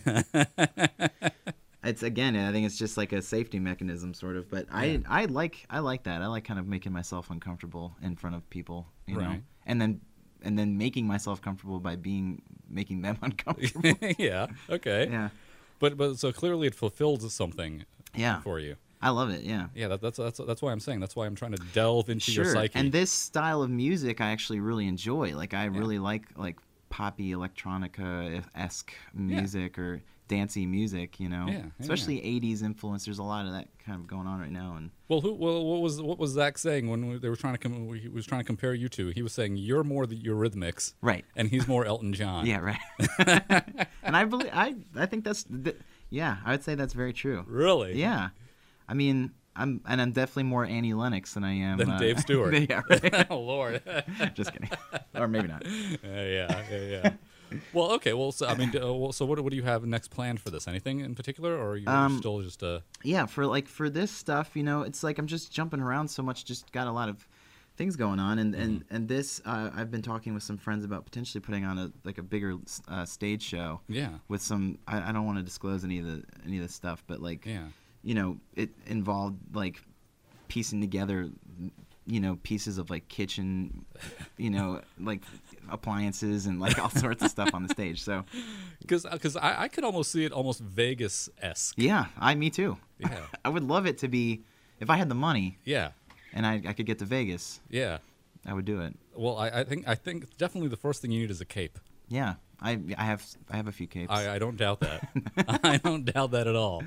it's again, I think it's just like a safety mechanism, sort of. But I, Yeah. I like, I like that. I like kind of making myself uncomfortable in front of people, you know, Right. and then, and then making myself comfortable by being, making them uncomfortable. Yeah. Okay. Yeah. But but so clearly it fulfills something. Yeah. For you. I love it. Yeah. Yeah. That, that's that's that's why I'm saying. That's why I'm trying to delve into Sure. your psyche. And this style of music, I actually really enjoy. Like, I really like like poppy electronica esque music or dancey music. You know, Yeah, yeah, especially eighties influence. There's a lot of that kind of going on right now. And Well, who? Well, what was what was Zach saying when we- they were trying to com- he was trying to compare you two? He was saying you're more the Eurythmics, Right. And he's more Elton John. yeah, right. And I believe I I think that's th- yeah. I would say that's very true. Really? Yeah. I mean, I'm and I'm definitely more Annie Lennox than I am Than uh, Dave Stewart. yeah. Right. Oh Lord. Just kidding. Or maybe not. Uh, yeah, yeah, yeah. Well, okay. Well, so I mean, uh, well, so what, what do you have next planned for this? Anything in particular, or are you Um, still just uh? Yeah, for like for this stuff, you know, it's like I'm just jumping around so much. Just got a lot of things going on, and and Mm-hmm. and this uh, I've been talking with some friends about potentially putting on a like a bigger uh, stage show. Yeah. With some, I, I don't want to disclose any of the any of the stuff, but like, Yeah. you know, it involved like piecing together, you know, pieces of like kitchen, you know, like appliances and like all sorts of stuff on the stage. So Because because I, I could almost see it almost Vegas esque. yeah, I me too. Yeah. I would love it to be if I had the money. Yeah. And I, I could get to Vegas. Yeah. I would do it. Well, I, I think I think definitely the first thing you need is a cape. Yeah, I I have I have a few capes. I, I don't doubt that. I don't doubt that at all.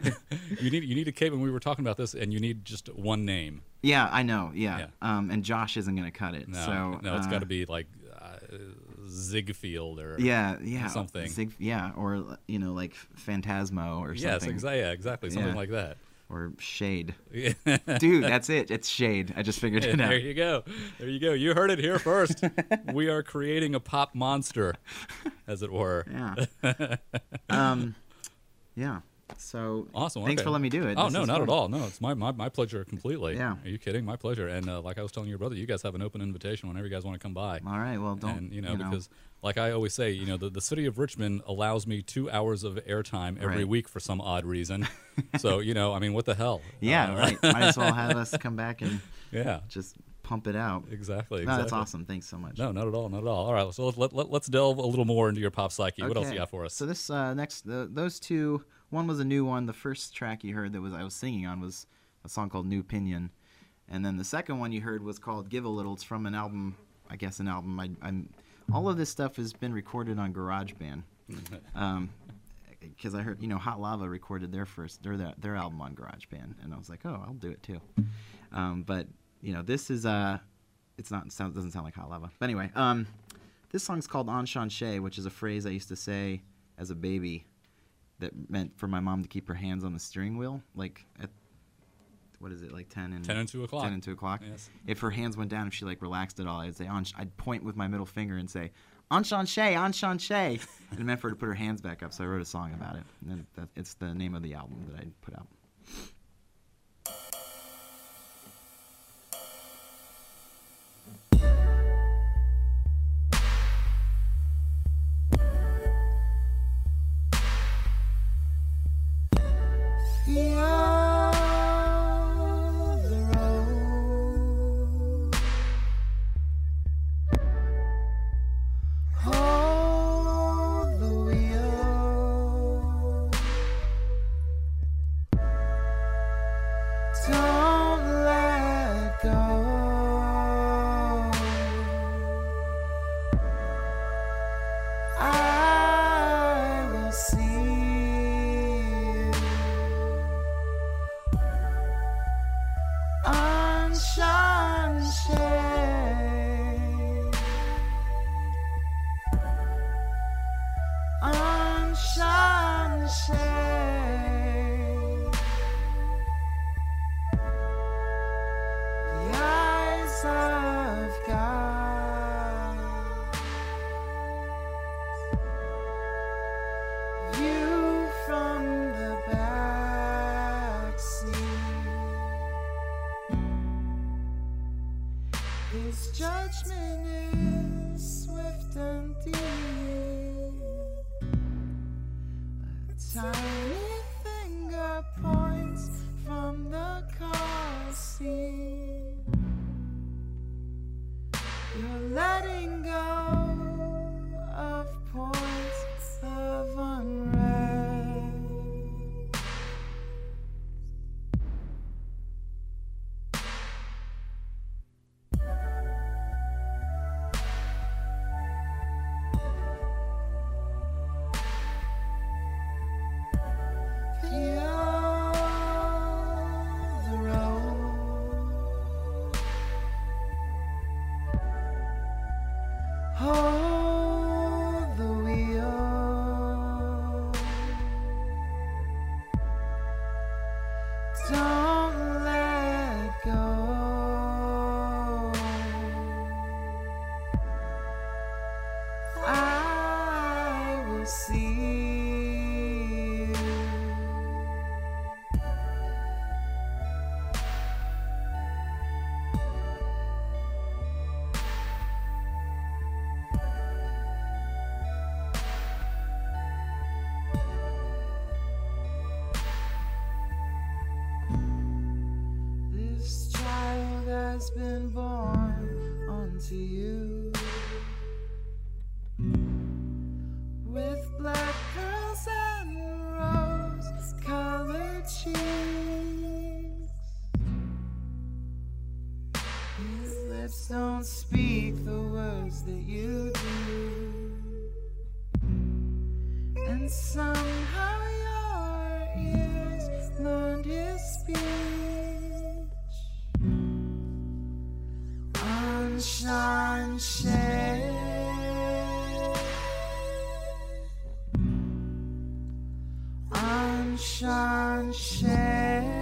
you need you need a cape, and we were talking about this, and you need just one name. yeah, I know. Yeah. Yeah. Um, and Josh isn't gonna cut it. No, so no, it's uh, got to be like uh, Ziegfeld or Yeah, yeah. something. Zig, yeah, or you know, like Phantasmo or Yes, something. exa- yeah, exactly, something Yeah. like that. Or Shade. Yeah. Dude, that's it. It's Shade. I just figured it There out. you go. There you go. You heard it here first. We are creating a pop monster, as it were. Yeah. um, yeah. So Awesome. Thanks okay. for letting me do it. Oh This no, is not fun. at all. No, it's my, my my pleasure completely. Yeah. Are you kidding? My pleasure. And uh, like I was telling your brother, you guys have an open invitation whenever you guys want to come by. All right. Well, don't And you know, you know. because like I always say, you know, the, the city of Richmond allows me two hours of airtime every Right. week for some odd reason. So you know, I mean, what the hell? Yeah. Uh, Right. Might as well have us come back and Yeah. just pump it out. Exactly. No, that's exactly. awesome. Thanks so much. No, not at all. Not at all. All right. So let, let, let, let's delve a little more into your pop psyche. What else Okay. you got for us? So this uh, next, uh, those two. One was a new one. The first track you heard that was I was singing on was a song called New Pinion, and then the second one you heard was called Give a Little. It's from an album, I guess an album. I, I'm all of this stuff has been recorded on GarageBand, um, because I heard you know Hot Lava recorded their first their their, their album on GarageBand, and I was like, oh, I'll do it too. Um, but you know this is uh, it's not it sounds, doesn't sound like Hot Lava. But anyway, um. this song's called Enchanché, which is a phrase I used to say as a baby that meant for my mom to keep her hands on the steering wheel, like at, what is it, like ten and ten and two o'clock. ten and two o'clock. Yes. If her hands went down, if she like relaxed at all, I'd say, Ench- I'd point with my middle finger and say, Enchanché, Enchanché, and it meant for her to put her hands back up. So I wrote a song about it. And then that, it's the name of the album that I put out. His judgment is swift and deep. A tiny finger points from the car seat. You're letting go of points of unrest. Hold the wheel. Don't let go. I will see you. This child has been born unto you, with black curls and rose-colored cheeks. His lips don't speak the words that you do, and somehow your ears learned his speech. Enchanté, enchanté.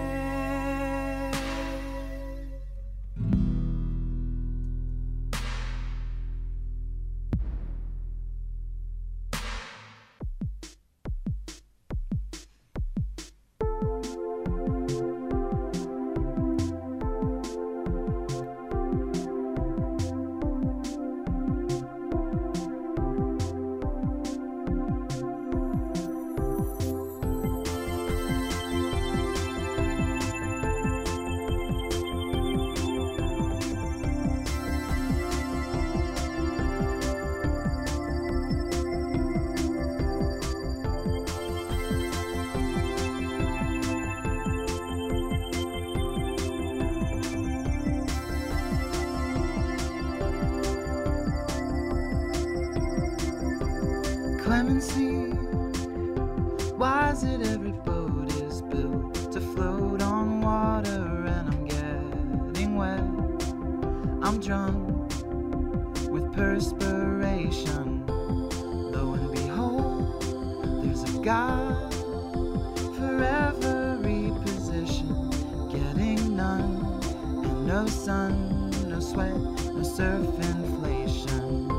Clemency, why is it every boat is built to float on water and I'm getting wet? I'm drunk with perspiration God, for every position, getting none, and no sun, no sweat, no surf inflation.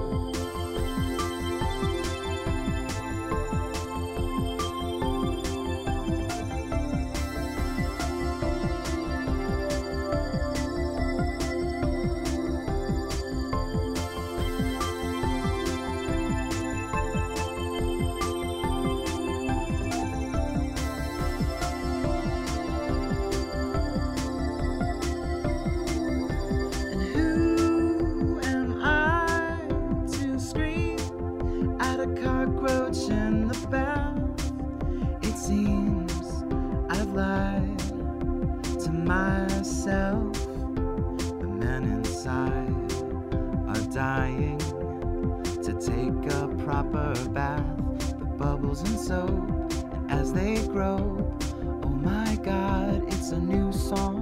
And who am I to scream at a cockroach in the bath? It seems I've lied to myself. The men inside are dying to take a proper bath. The bubbles and soap, and as they grow, oh my God, it's a new song.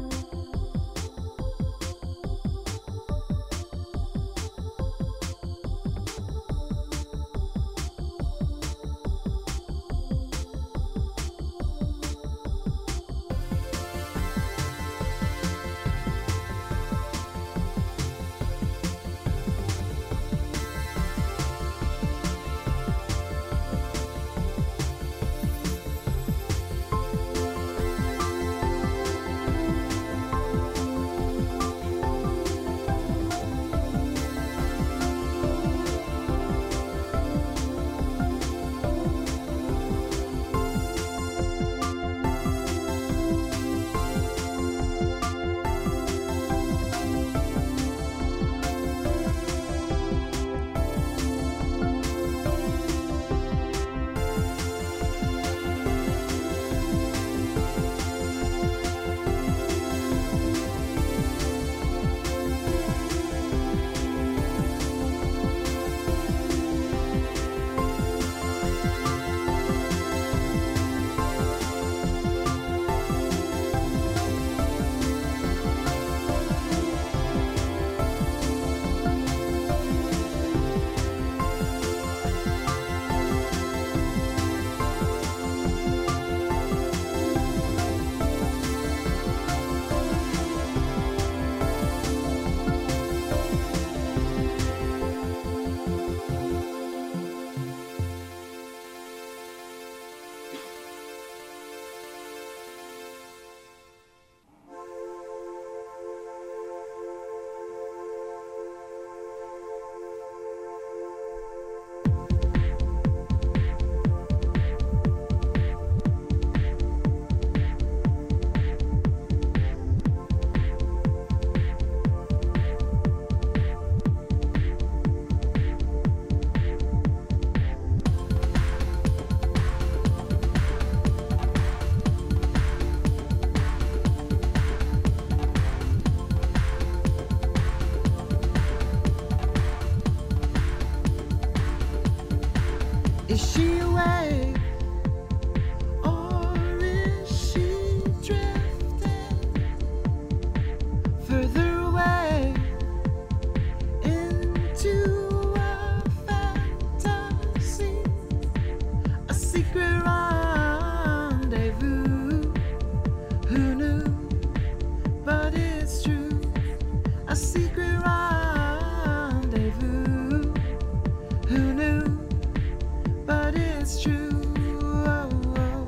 Is she awake, or is she drifting further away into a fantasy, a secret rendezvous? Who knew? But it's true, a secret rendezvous. Who knew? But it's true. Oh, oh.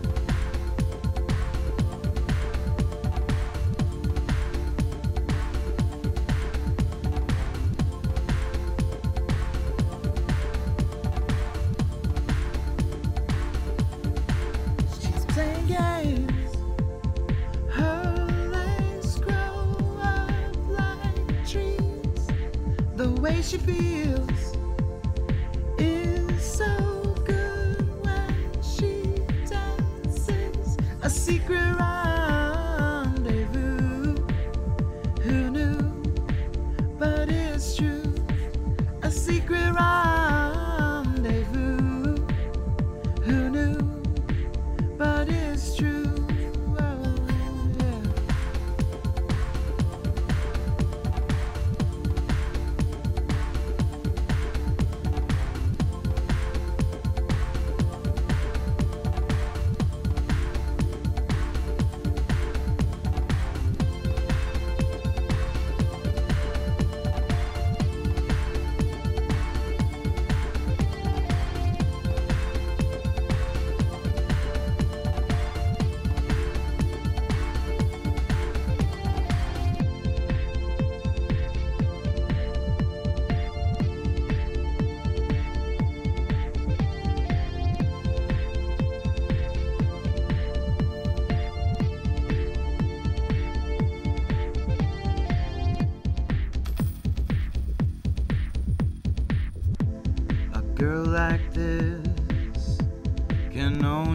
She's playing games. Her legs grow up like trees. The way she feels is so good when she dances. A secret rendezvous. Who knew? But it's true. A secret rendezvous. Who knew? But it's true. Oh, yeah.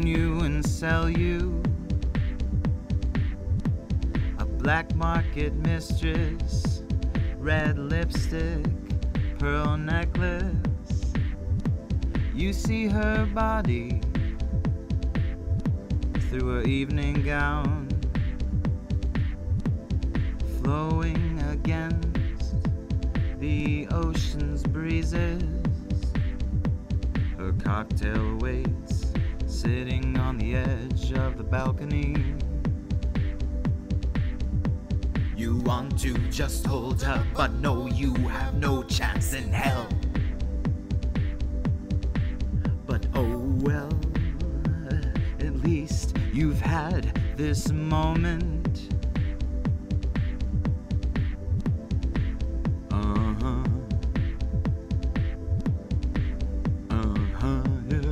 own you and sell you. A black market mistress, red lipstick, pearl necklace. You see her body through her evening gown, flowing against the ocean's breezes. Her cocktail waits, sitting on the edge of the balcony. You want to just hold her, but no, you have no chance in hell. But oh well, at least you've had this moment. Uh-huh. Uh-huh, yeah.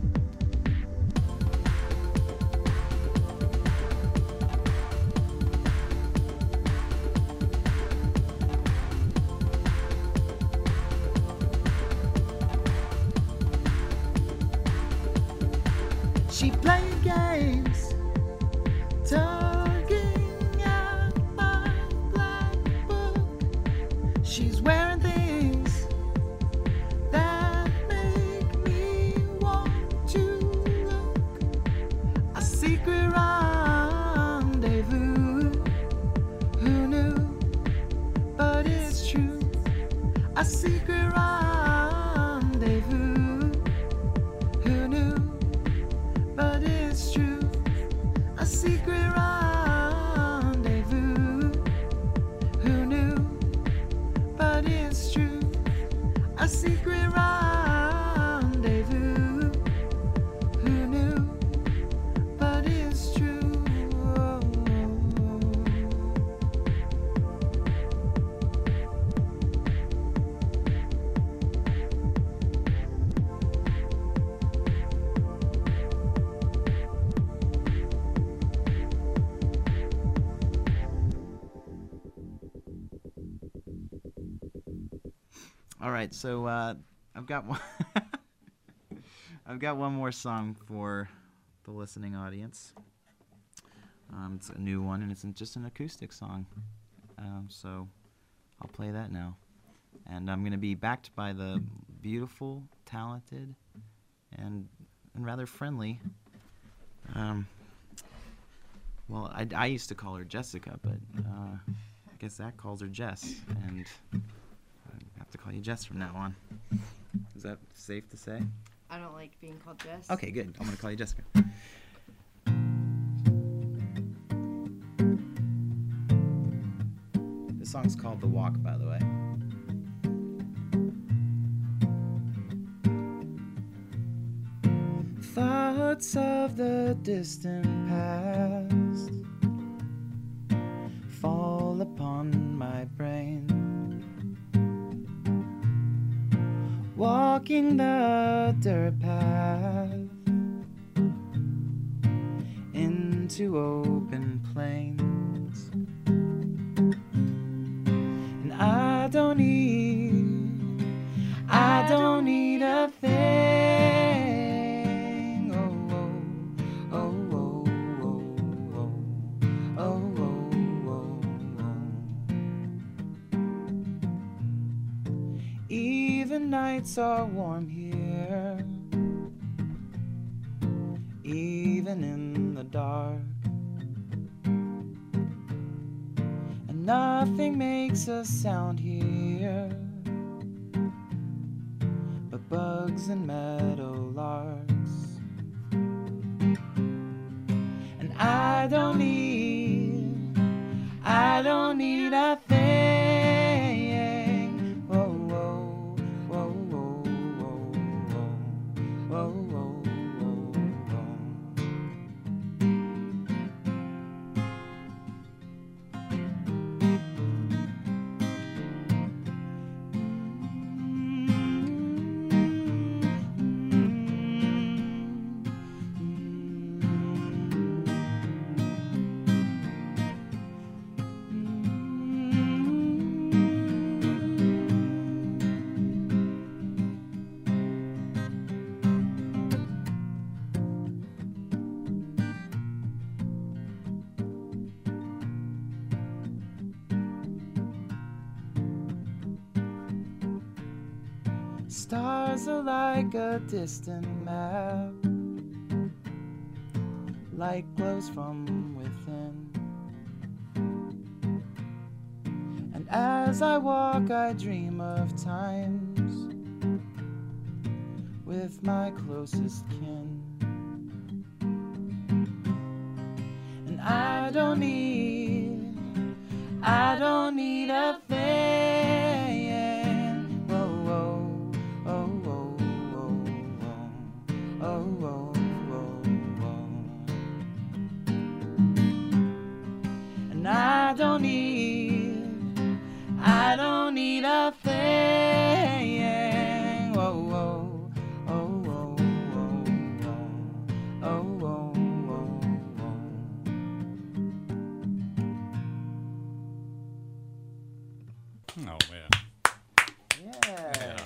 She played games, tugging at my black book. She's wearing things that make me want to look. A secret rendezvous. Who knew? But it's true. A secret rendezvous. Who knew? But it's true, a secret rendezvous. Who knew? But it's true, a secret rendezvous. Who knew? But it's true. All right, so uh, I've got one. I've got one more song for the listening audience. Um, it's a new one, and it's just an acoustic song. Um, so I'll play that now, and I'm going to be backed by the beautiful, talented, and and rather friendly. Um, well, I, I used to call her Jessica, but uh, I guess Zach calls her Jess, and I have to call you Jess from now on. Is that safe to say? I don't like being called Jess. Okay, good. I'm going to call you Jessica. This song's called The Walk, by the way. Thoughts of the distant past fall upon my brain. Walking the dirt path into open plains, and I don't need, I don't need a thing. Oh, oh, oh, oh, oh, oh, oh, oh, oh. Even nights are warm here, even in the dark, and nothing makes a sound here but bugs and meadowlarks. And I don't need, I don't need a thing. Whoa, whoa, whoa, whoa, whoa, whoa, whoa, whoa, whoa. Mm-hmm. Stars are like a distant map. Light glows from within. And as I walk, I dream of times with my closest kin. And I don't need, I don't need a thing. Whoa, whoa, oh, whoa, whoa, whoa, oh, whoa, whoa, whoa. And I don't need, I don't need a thing. Whoa, whoa, oh, whoa, whoa, whoa, oh, whoa, whoa, whoa. Oh man. Yeah.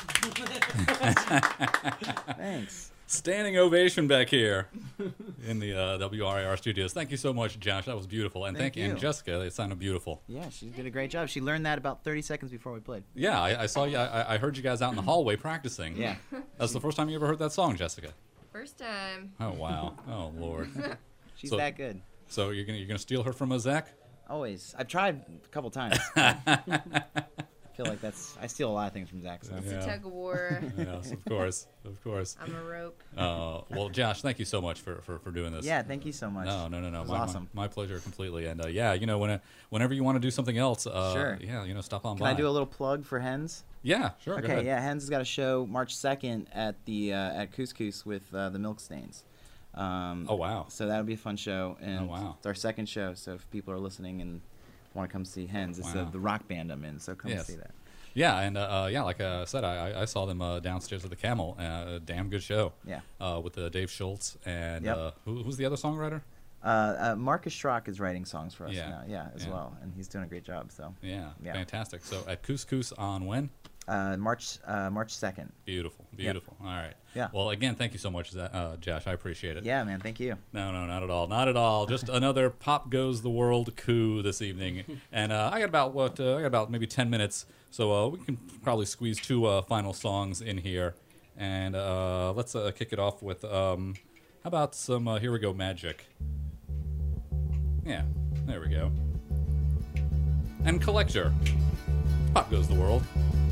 Thanks. Standing ovation back here in the uh, W R A R studios. Thank you so much, Josh. That was beautiful. And thank, Thank you. And you. Jessica, they sounded beautiful. Yeah, she did a great job. She learned that about thirty seconds before we played. Yeah, I, I saw you. I, I heard you guys out in the hallway practicing. Yeah. That's the first time you ever heard that song, Jessica. First time. Oh wow. Oh Lord. She's So- that good. So you're gonna you're gonna steal her from a Zach? Always. I've tried a couple times. I feel like that's. I steal a lot of things from Zach. So. It's Yeah. a tug of war. Yes, of course, of course. I'm a rope. Uh, well, Josh, thank you so much for, for, for doing this. Yeah, thank you so much. No, no, no, no. It was my, awesome. My, my pleasure completely. And uh, yeah, you know, when whenever you want to do something else, uh, Sure. yeah, you know, stop on Can by. I do a little plug for Hens? Yeah, sure. go Okay, ahead. yeah, Hens has got a show March second at the uh, at Couscous with uh, the Milk Stains. Um, Oh wow. So that'll be a fun show, and Oh, wow. it's our second show. So if people are listening and want to come see Hens, it's Wow. the, the rock band I'm in. So come Yes. see that. Yeah, and uh, uh, yeah, like I said, I, I- I saw them uh, downstairs at the Camel. Uh, a damn good show. Yeah. Uh, with uh, Dave Schultz and Yep. uh, who, who's the other songwriter? Uh, uh, Marcus Schrock is writing songs for us Yeah. now, yeah, as Yeah. well, and he's doing a great job. So Yeah, Yeah. fantastic. So at Couscous on when? uh, March uh, March second. Beautiful, beautiful. All right. Yeah. Well, again, thank you so much, Za- uh, Josh. I appreciate it. Yeah, man, thank you. No, no, not at all. Not at all. Just another Pop Goes the World coup this evening. And uh, I got about what uh, I got about maybe ten minutes, so uh, we can probably squeeze two uh, final songs in here. And uh, let's uh, kick it off with um, how about some uh, Here We Go Magic. Yeah, there we go. And Collector. Pop Goes the World.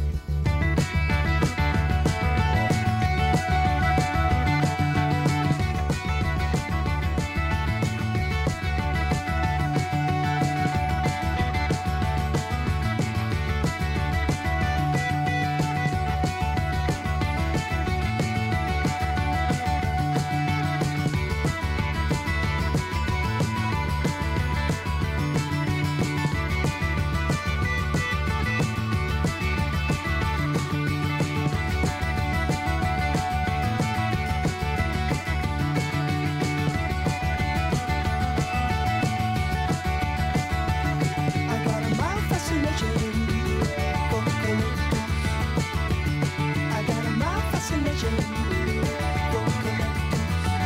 I got a mild fascination for collectors. I got a mild fascination for collectors.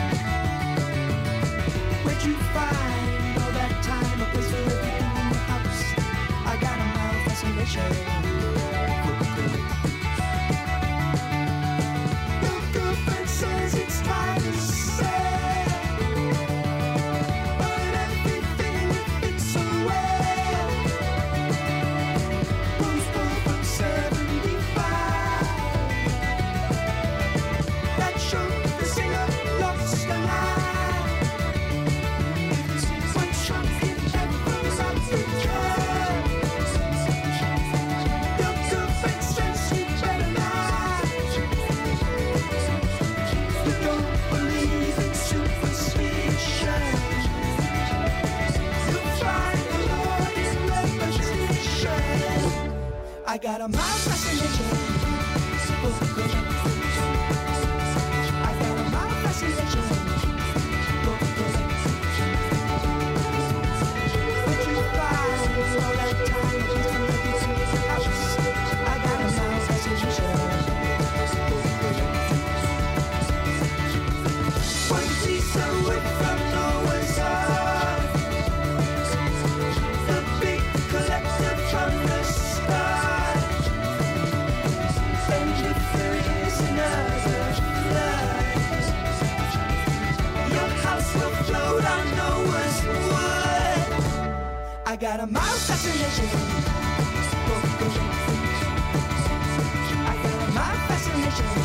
Where'd you find all that time, a place for everything in the house? I got a mild fascination for collectors. Your girlfriend says it's time to sell, but everything fits so well. Rosebud from seventy-five. That show the singer lost a line. One shot in heaven's up to try. Your girlfriend says you better lie. You don't believe in superstition. You find the Lord in repetition. I got a mild fascination for collectors. I got a mild fascination for collectors. Would you find all that time just to let me see the house? I got a mild fascination for collectors. One piece away from Noah's Ark. The big collector from the start. And if there got a mild fascination. I got a mild fascination.